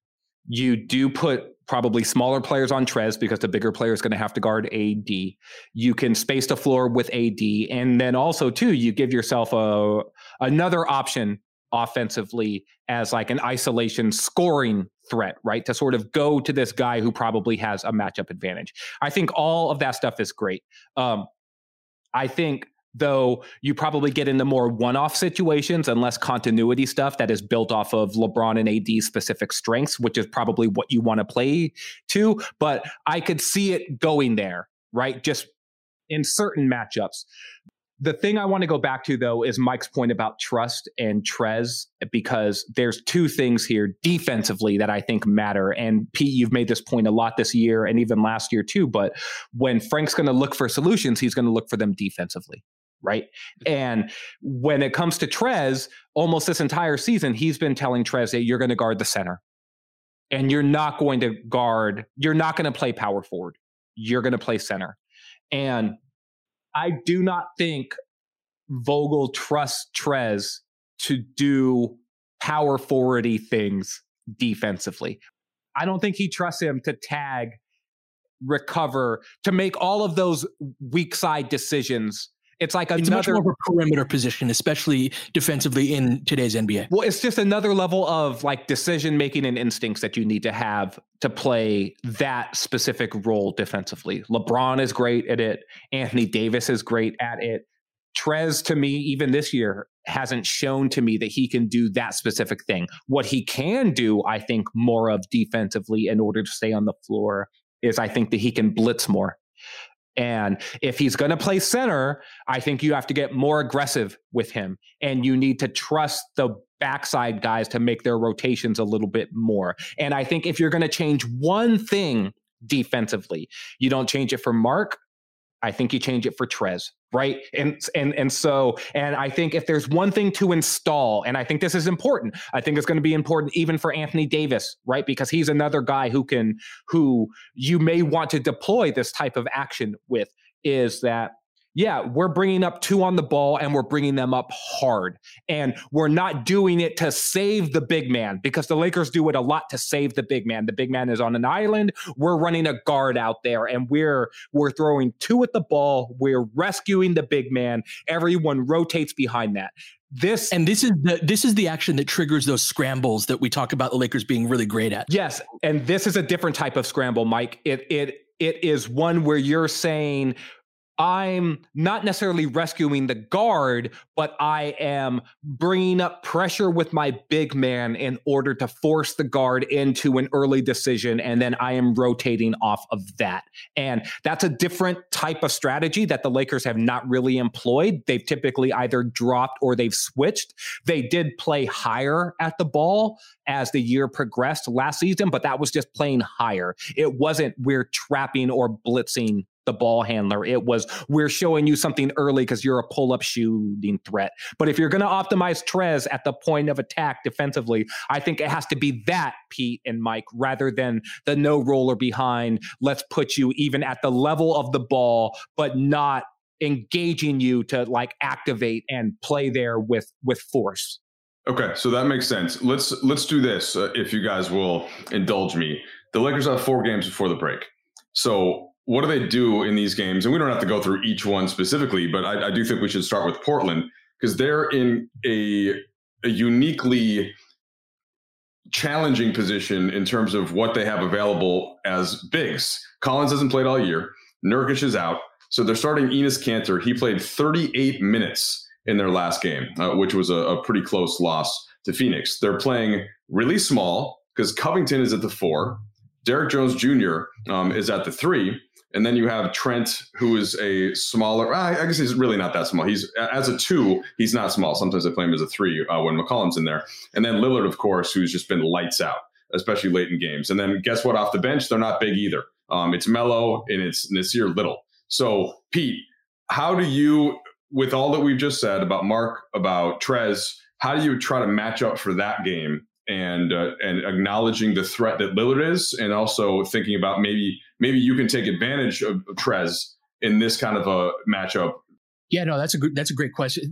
You do put probably smaller players on Trez because the bigger player is going to have to guard A D. You can space the floor with A D. And then also, too, you give yourself a another option offensively as like an isolation scoring threat, right? To sort of go to this guy who probably has a matchup advantage. I think all of that stuff is great. Um, I think, though, you probably get into more one-off situations and less continuity stuff that is built off of LeBron and A D's specific strengths, which is probably what you want to play to. But I could see it going there, right? Just in certain matchups. The thing I want to go back to, though, is Mike's point about trust and Trez, because there's two things here defensively that I think matter. And Pete, you've made this point a lot this year and even last year, too. But when Frank's going to look for solutions, he's going to look for them defensively. Right. And when it comes to Trez, almost this entire season, he's been telling Trez that you're going to guard the center and you're not going to guard. You're not going to play power forward. You're going to play center. And I do not think Vogel trusts Trez to do power forward-y things defensively. I don't think he trusts him to tag, recover, to make all of those weak side decisions. It's like it's another much more of a perimeter position, especially defensively in today's N B A. Well, it's just another level of like decision making and instincts that you need to have to play that specific role defensively. LeBron is great at it. Anthony Davis is great at it. Trez, to me, even this year, hasn't shown to me that he can do that specific thing. What he can do, I think, more of defensively in order to stay on the floor is I think that he can blitz more. And if he's going to play center, I think you have to get more aggressive with him. And you need to trust the backside guys to make their rotations a little bit more. And I think if you're going to change one thing defensively, you don't change it for Mark. I think you change it for Trez, right? And and and so, and I think if there's one thing to install, and I think this is important, I think it's going to be important even for Anthony Davis, right? Because he's another guy who can, who you may want to deploy this type of action with, is that, yeah, we're bringing up two on the ball and we're bringing them up hard. And we're not doing it to save the big man, because the Lakers do it a lot to save the big man. The big man is on an island. We're running a guard out there and we're we're throwing two at the ball. We're rescuing the big man. Everyone rotates behind that. This and this is the this is the action that triggers those scrambles that we talk about the Lakers being really great at. Yes, and this is a different type of scramble, Mike. It it it is one where you're saying, I'm not necessarily rescuing the guard, but I am bringing up pressure with my big man in order to force the guard into an early decision. And then I am rotating off of that. And that's a different type of strategy that the Lakers have not really employed. They've typically either dropped or they've switched. They did play higher at the ball as the year progressed last season, but that was just playing higher. It wasn't we're trapping or blitzing the ball handler. It was, we're showing you something early because you're a pull-up shooting threat. But if you're going to optimize Trez at the point of attack defensively, I think it has to be that, Pete and Mike, rather than the no roller behind. Let's put you even at the level of the ball, but not engaging you to like activate and play there with, with force. Okay, so that makes sense. Let's let's do this, uh, if you guys will indulge me. The Lakers have four games before the break. So what do they do in these games? And we don't have to go through each one specifically, but I, I do think we should start with Portland, because they're in a, a uniquely challenging position in terms of what they have available as bigs. Collins hasn't played all year. Nurkic is out. So they're starting Enes Kanter. He played thirty-eight minutes in their last game, uh, which was a, a pretty close loss to Phoenix. They're playing really small because Covington is at the four. Derrick Jones Junior um, is at the three. And then you have Trent, who is a smaller, I guess he's really not that small. He's as a two, he's not small. Sometimes they play him as a three uh, when McCollum's in there. And then Lillard, of course, who's just been lights out, especially late in games. And then guess what? Off the bench, they're not big either. Um, it's Melo and it's Nasir Little. So, Pete, how do you, with all that we've just said about Mark, about Trez, how do you try to match up for that game? And uh, and acknowledging the threat that Lillard is, and also thinking about maybe maybe you can take advantage of, of Trez in this kind of a matchup. Yeah, no, that's a good, that's a great question.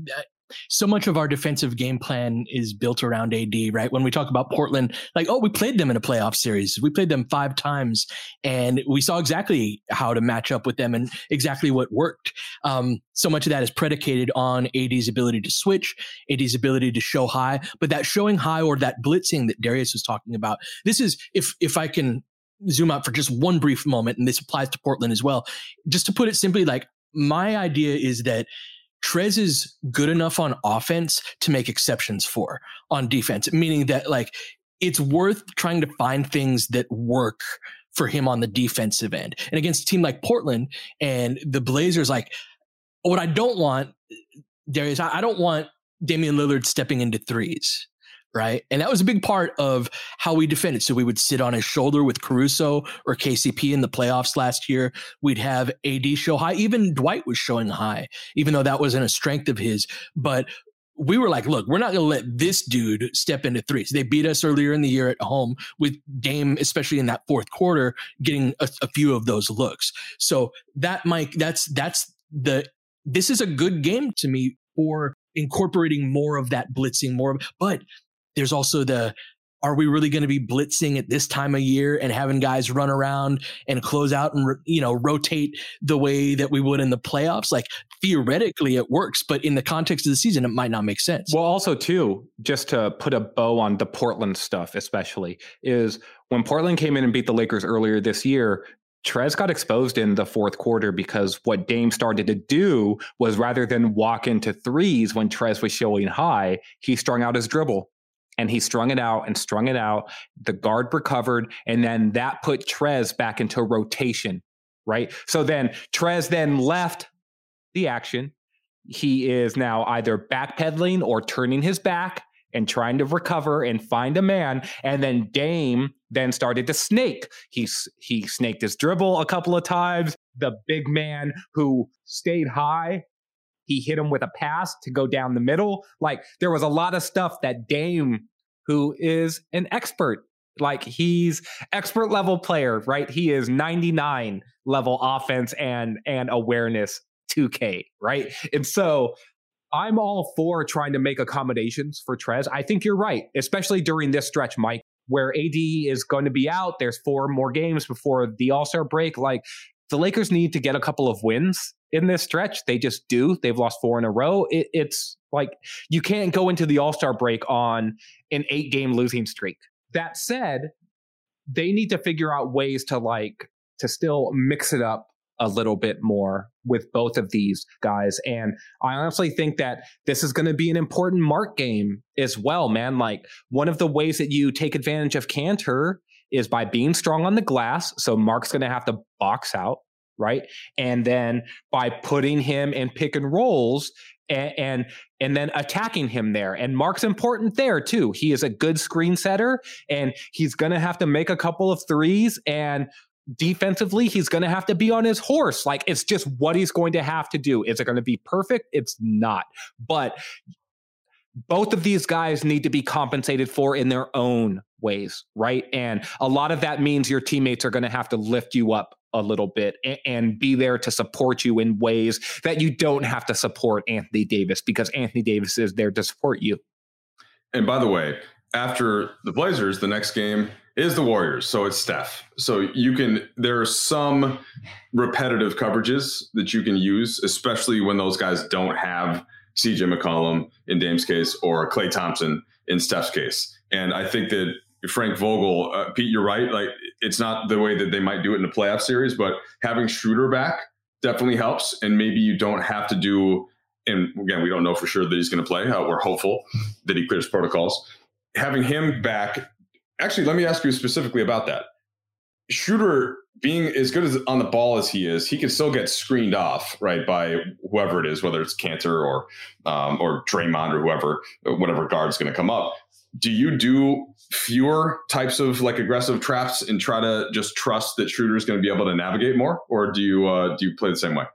so much of our defensive game plan is built around A D, right? When we talk about Portland, like, oh, we played them in a playoff series. We played them five times and we saw exactly how to match up with them and exactly what worked. Um, so much of that is predicated on A D's ability to switch, A D's ability to show high, but that showing high or that blitzing that Darius was talking about, this is, if, if I can zoom out for just one brief moment, and this applies to Portland as well, just to put it simply, like, my idea is that Trez is good enough on offense to make exceptions for on defense, meaning that, like, it's worth trying to find things that work for him on the defensive end. And against a team like Portland and the Blazers, like, what I don't want, Darius, I, I don't want Damian Lillard stepping into threes. Right. And that was a big part of how we defended. So we would sit on his shoulder with Caruso or K C P in the playoffs last year. We'd have A D show high. Even Dwight was showing high, even though that wasn't a strength of his. But we were like, look, we're not going to let this dude step into threes. They beat us earlier in the year at home with Dame, especially in that fourth quarter, getting a, a few of those looks. So that, Mike, that's, that's the, this is a good game to me for incorporating more of that blitzing, more of, but there's also the, are we really going to be blitzing at this time of year and having guys run around and close out and, you know, rotate the way that we would in the playoffs? Like, theoretically it works, but in the context of the season, it might not make sense. Well, also too, just to put a bow on the Portland stuff, especially, is when Portland came in and beat the Lakers earlier this year, Trez got exposed in the fourth quarter because what Dame started to do was, rather than walk into threes when Trez was showing high, he strung out his dribble. And he strung it out and strung it out. The guard recovered. And then that put Trez back into rotation, right? So then Trez then left the action. He is now either backpedaling or turning his back and trying to recover and find a man. And then Dame then started to snake. He, he snaked his dribble a couple of times. The big man who stayed high, he hit him with a pass to go down the middle. Like, there was a lot of stuff that Dame, who is an expert, like, he's expert level player, right? He is ninety-nine level offense and, and awareness two K, right? And so I'm all for trying to make accommodations for Trez. I think you're right, especially during this stretch, Mike, where A D is going to be out. There's four more games before the All-Star break. Like, the Lakers need to get a couple of wins in this stretch. They just do. They've lost four in a row. It, it's like, you can't go into the All-Star break on an eight game losing streak. That said, they need to figure out ways to, like, to still mix it up a little bit more with both of these guys. And I honestly think that this is going to be an important Mark game as well, man. Like, one of the ways that you take advantage of Kanter is by being strong on the glass. So Mark's going to have to box out, right? And then by putting him in pick and rolls and, and and then attacking him there. And Mark's important there too. He is a good screen setter, and he's going to have to make a couple of threes, and defensively, he's going to have to be on his horse. Like, it's just what he's going to have to do. Is it going to be perfect? It's not. But both of these guys need to be compensated for in their own ways, right? And a lot of that means your teammates are going to have to lift you up a little bit and, and be there to support you in ways that you don't have to support Anthony Davis, because Anthony Davis is there to support you. And by the way, after the Blazers, the next game is the Warriors. So it's Steph. So you can, there are some repetitive coverages that you can use, especially when those guys don't have C J McCollum in Dame's case or Klay Thompson in Steph's case. And I think that Frank Vogel, uh, Pete, you're right. Like, it's not the way that they might do it in the playoff series, but having Schroeder back definitely helps. And maybe you don't have to do, and again, we don't know for sure that he's going to play. Uh, we're hopeful that he clears protocols. Having him back, actually, let me ask you specifically about that. Schroeder, being as good as on the ball as he is, he can still get screened off, right, by whoever it is, whether it's Kanter or um, or Draymond or whoever, whatever guard's going to come up. Do you do fewer types of, like, aggressive traps and try to just trust that Schroeder is going to be able to navigate more, or do you uh, do you play the same way?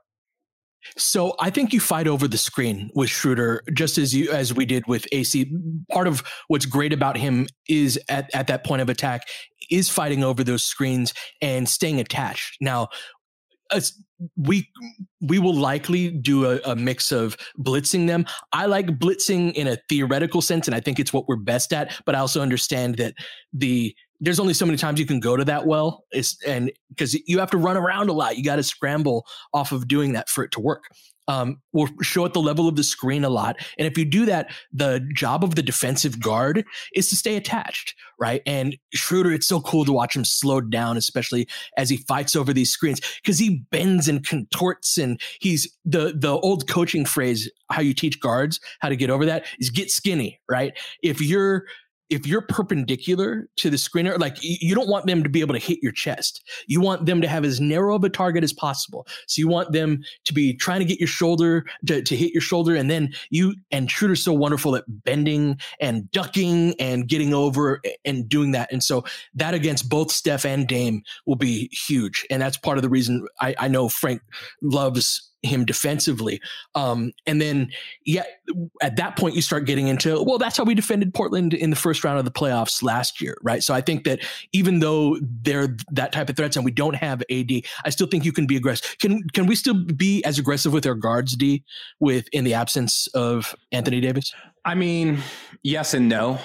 So I think you fight over the screen with Schroeder, just as you as we did with A C. Part of what's great about him is at, at that point of attack is fighting over those screens and staying attached. Now, uh, we we will likely do a, a mix of blitzing them. I like blitzing in a theoretical sense, and I think it's what we're best at. But I also understand that the there's only so many times you can go to that well, it's, and because you have to run around a lot, you got to scramble off of doing that for it to work. Um, we'll show at the level of the screen a lot. And if you do that, the job of the defensive guard is to stay attached, right? And Schroeder, it's so cool to watch him slow down, especially as he fights over these screens, because he bends and contorts, and he's the, the old coaching phrase, how you teach guards how to get over that is get skinny, right? If you're If you're perpendicular to the screener, like you don't want them to be able to hit your chest. You want them to have as narrow of a target as possible. So you want them to be trying to get your shoulder to, to hit your shoulder. And then you, and Schroeder's so wonderful at bending and ducking and getting over and doing that. And so that against both Steph and Dame will be huge. And that's part of the reason I, I know Frank loves him defensively. Um, and then, yeah, at that point you start getting into, well, that's how we defended Portland in the first round of the playoffs last year, right? So I think that even though they're that type of threats and we don't have A D, I still think you can be aggressive. Can can we still be as aggressive with our guards, D, with in the absence of Anthony Davis? I mean, yes and no.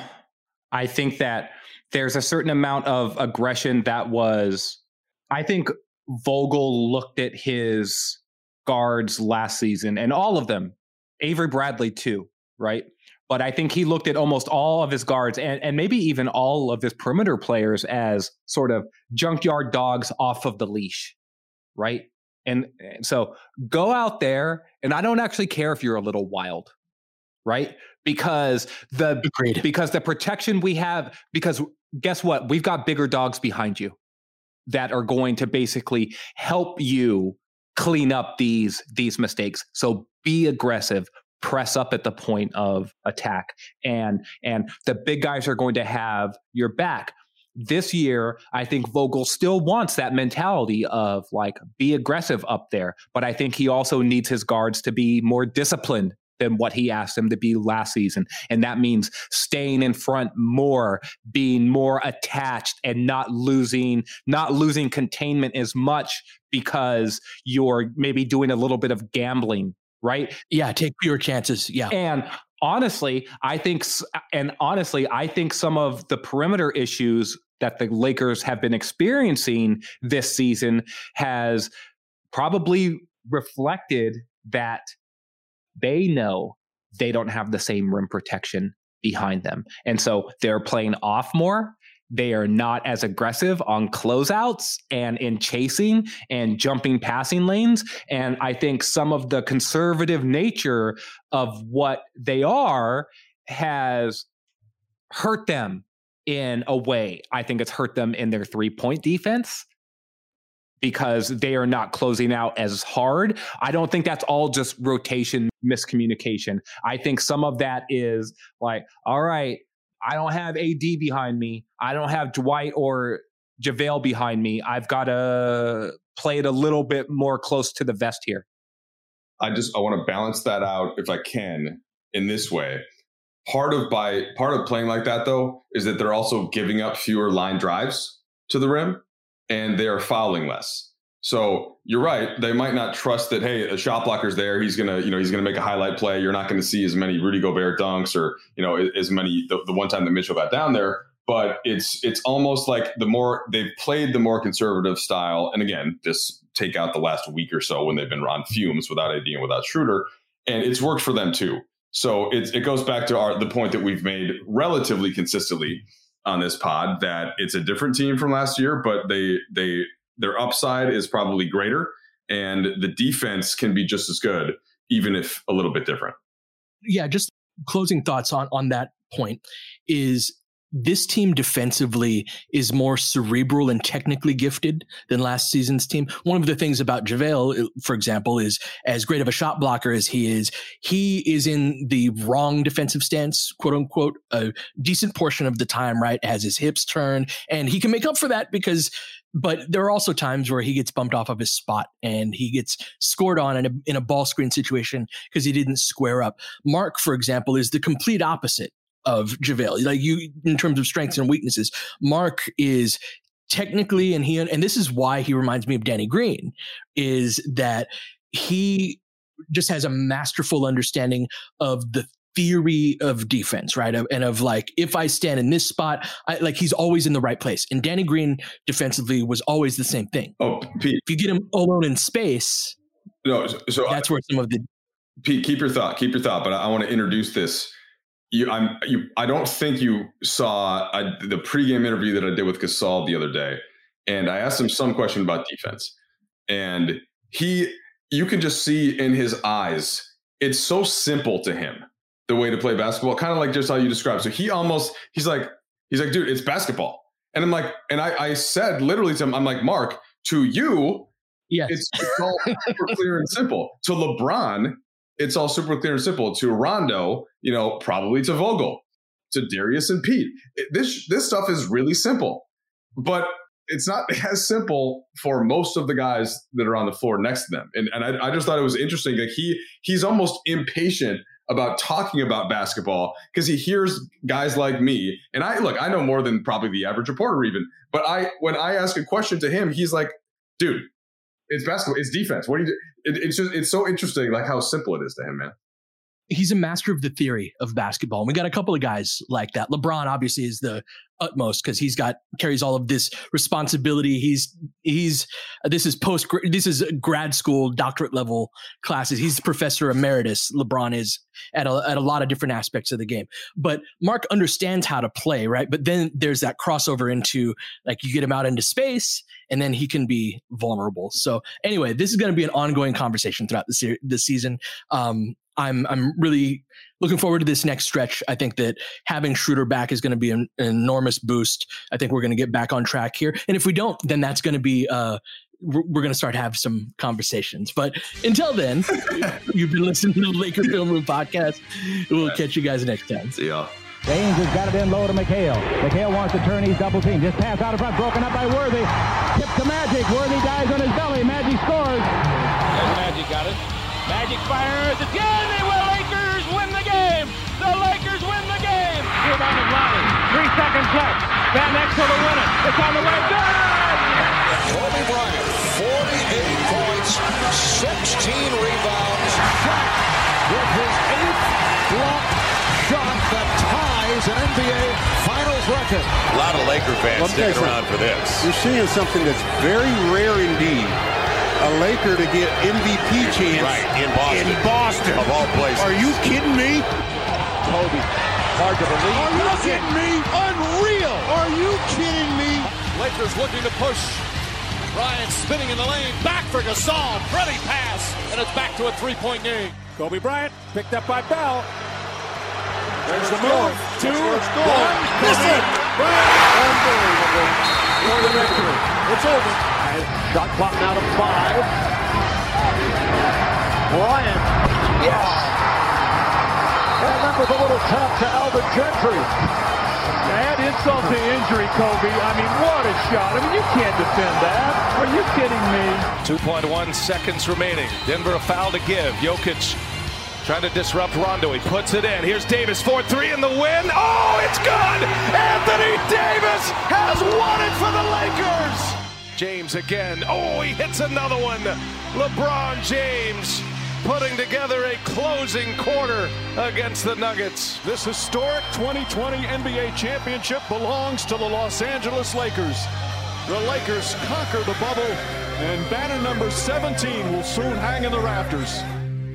I think that there's a certain amount of aggression that was, I think Vogel looked at his guards last season, and all of them, Avery Bradley too, right? But I think he looked at almost all of his guards and, and maybe even all of his perimeter players as sort of junkyard dogs off of the leash, right? And, and so go out there, and I don't actually care if you're a little wild, right? Because the Agreed. because the protection we have, because guess what? We've got bigger dogs behind you that are going to basically help you clean up these these mistakes. So be aggressive, press up at the point of attack, and and the big guys are going to have your back. This year, I think Vogel still wants that mentality of like be aggressive up there, but I think he also needs his guards to be more disciplined than what he asked them to be last season. And that means staying in front more, being more attached, and not losing, not losing containment as much because you're maybe doing a little bit of gambling, right? Yeah, take fewer chances. Yeah. And honestly, I think, and honestly, I think some of the perimeter issues that the Lakers have been experiencing this season has probably reflected that they know they don't have the same rim protection behind them. And so they're playing off more. They are not as aggressive on closeouts and in chasing and jumping passing lanes. And I think some of the conservative nature of what they are has hurt them in a way. I think it's hurt them in their three-point defense, because they are not closing out as hard. I don't think that's all just rotation miscommunication. I think some of that is like, all right, I don't have A D behind me. I don't have Dwight or JaVale behind me. I've got to play it a little bit more close to the vest here. I just, I want to balance that out if I can in this way. Part of by part of playing like that, though, is that they're also giving up fewer line drives to the rim, and they are fouling less. So you're right. They might not trust that, hey, a shot blocker's there. He's going to, you know, he's going to make a highlight play. You're not going to see as many Rudy Gobert dunks or, you know, as many the, the one time that Mitchell got down there. But it's it's almost like the more they've played the more conservative style. And again, just take out the last week or so when they've been on fumes without A D and without Schroeder. And it's worked for them, too. So it, it goes back to our the point that we've made relatively consistently on this pod, that it's a different team from last year, but they they their upside is probably greater, and the defense can be just as good, even if a little bit different. Yeah, just closing thoughts on on that point is this team defensively is more cerebral and technically gifted than last season's team. One of the things about JaVale, for example, is as great of a shot blocker as he is, he is in the wrong defensive stance, quote unquote, a decent portion of the time, right? Has his hips turned, and he can make up for that because, but there are also times where he gets bumped off of his spot and he gets scored on in a, in a ball screen situation because he didn't square up. Mark, for example, is the complete opposite of JaVale. Like you, in terms of strengths and weaknesses, Mark is technically, and he and this is why he reminds me of Danny Green, is that he just has a masterful understanding of the theory of defense, right? And of like, if I stand in this spot, I, like he's always in the right place. And Danny Green defensively was always the same thing. Oh, Pete. If you get him alone in space, no, so that's I, where some of the Pete, keep your thought, keep your thought. But I, I want to introduce this. You, I'm, you. I don't think you saw I, the pregame interview that I did with Gasol the other day, and I asked him some question about defense, and he, you can just see in his eyes, it's so simple to him. The way to play basketball, kind of like just how you described. So he almost, he's like, he's like, dude, it's basketball. And I'm like, and I, I said literally to him, I'm like, Mark, to you, yes. it's, it's all super clear and simple. To LeBron, it's all super clear and simple. To Rondo, you know, probably to Vogel, to Darius and Pete. It, this this stuff is really simple, but it's not as simple for most of the guys that are on the floor next to them. And and I, I just thought it was interesting that he he's almost impatient about talking about basketball because he hears guys like me. And I look, I know more than probably the average reporter even, but I, when I ask a question to him, he's like, dude, it's basketball, it's defense. What do you do? It, it's just, it's so interesting, like how simple it is to him, man. He's a master of the theory of basketball. And we got a couple of guys like that. LeBron obviously is the utmost because he's got carries all of this responsibility. He's he's uh, this is post this is grad school doctorate level classes. He's professor emeritus. LeBron is at a, at a lot of different aspects of the game. But Mark understands how to play, right? But then there's that crossover into like you get him out into space and then he can be vulnerable. So anyway, this is going to be an ongoing conversation throughout the se- the season. Um, I'm I'm really looking forward to this next stretch. I think that having Schroeder back is going to be an, an enormous boost. I think we're going to get back on track here. And if we don't, then that's going to be uh, we're, we're going to start have some conversations. But until then, you've been listening to the Laker Film Room podcast. We'll catch you guys next time. See y'all. James has got it in low to McHale. McHale wants to turn. He's double teamed. Just pass out in front. Broken up by Worthy. Tips to Magic. Worthy dives on his belly. Magic scores. There's Magic got it. Magic fires. It's good. They will. Lakers win the game. The Lakers win the game. Rebound of Lonnie. Three seconds left. Van Exel to win it. It's on the way. Good. Kobe Bryant, forty-eight points, sixteen rebounds. Shot with his eighth block shot that ties an N B A Finals record. A lot of Laker fans sticking around for this. You're seeing something that's very rare indeed. A Laker to get M V P chance right, in Boston. In Boston. Of all places. Are you kidding me? Kobe, hard to believe. Are you kidding me? Unreal. Are you kidding me? Lakers looking to push. Bryant spinning in the lane. Back for Gasol. Pretty pass. And it's back to a three-point game. Kobe Bryant picked up by Bell. There's the move. Two. One. Miss it. Unbelievable. For the victory. It's over. Shot clock now to five. Bryant. Yes. And that was a little tap to Alvin Gentry. Add insult to injury, Kobe. I mean, what a shot. I mean, you can't defend that. Are you kidding me? two point one seconds remaining. Denver a foul to give. Jokic trying to disrupt Rondo. He puts it in. Here's Davis, four three in the win. Oh, it's good! Anthony Davis has won it for the Lakers! James again. Oh, he hits another one. LeBron James putting together a closing quarter against the Nuggets. This historic twenty twenty N B A championship belongs to the Los Angeles Lakers. The Lakers conquer the bubble, and banner number seventeen will soon hang in the rafters.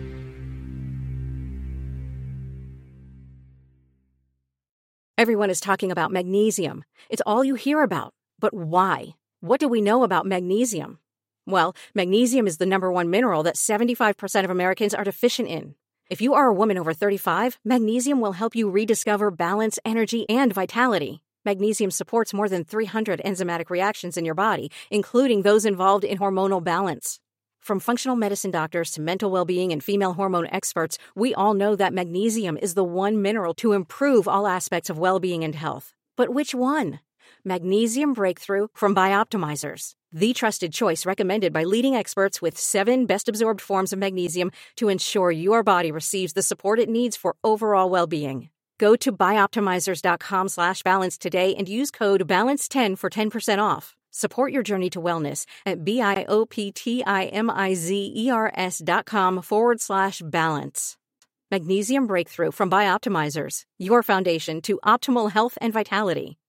Everyone is talking about magnesium. It's all you hear about. But why? What do we know about magnesium? Well, magnesium is the number one mineral that seventy-five percent of Americans are deficient in. If you are a woman over thirty-five, magnesium will help you rediscover balance, energy, and vitality. Magnesium supports more than three hundred enzymatic reactions in your body, including those involved in hormonal balance. From functional medicine doctors to mental well-being and female hormone experts, we all know that magnesium is the one mineral to improve all aspects of well-being and health. But which one? Magnesium Breakthrough from Bioptimizers, the trusted choice recommended by leading experts with seven best-absorbed forms of magnesium to ensure your body receives the support it needs for overall well-being. Go to bioptimizers.com slash balance today and use code balance ten for ten percent off. Support your journey to wellness at B-I-O-P-T-I-M-I-Z-E-R-S dot com forward slash balance. Magnesium Breakthrough from Bioptimizers, your foundation to optimal health and vitality.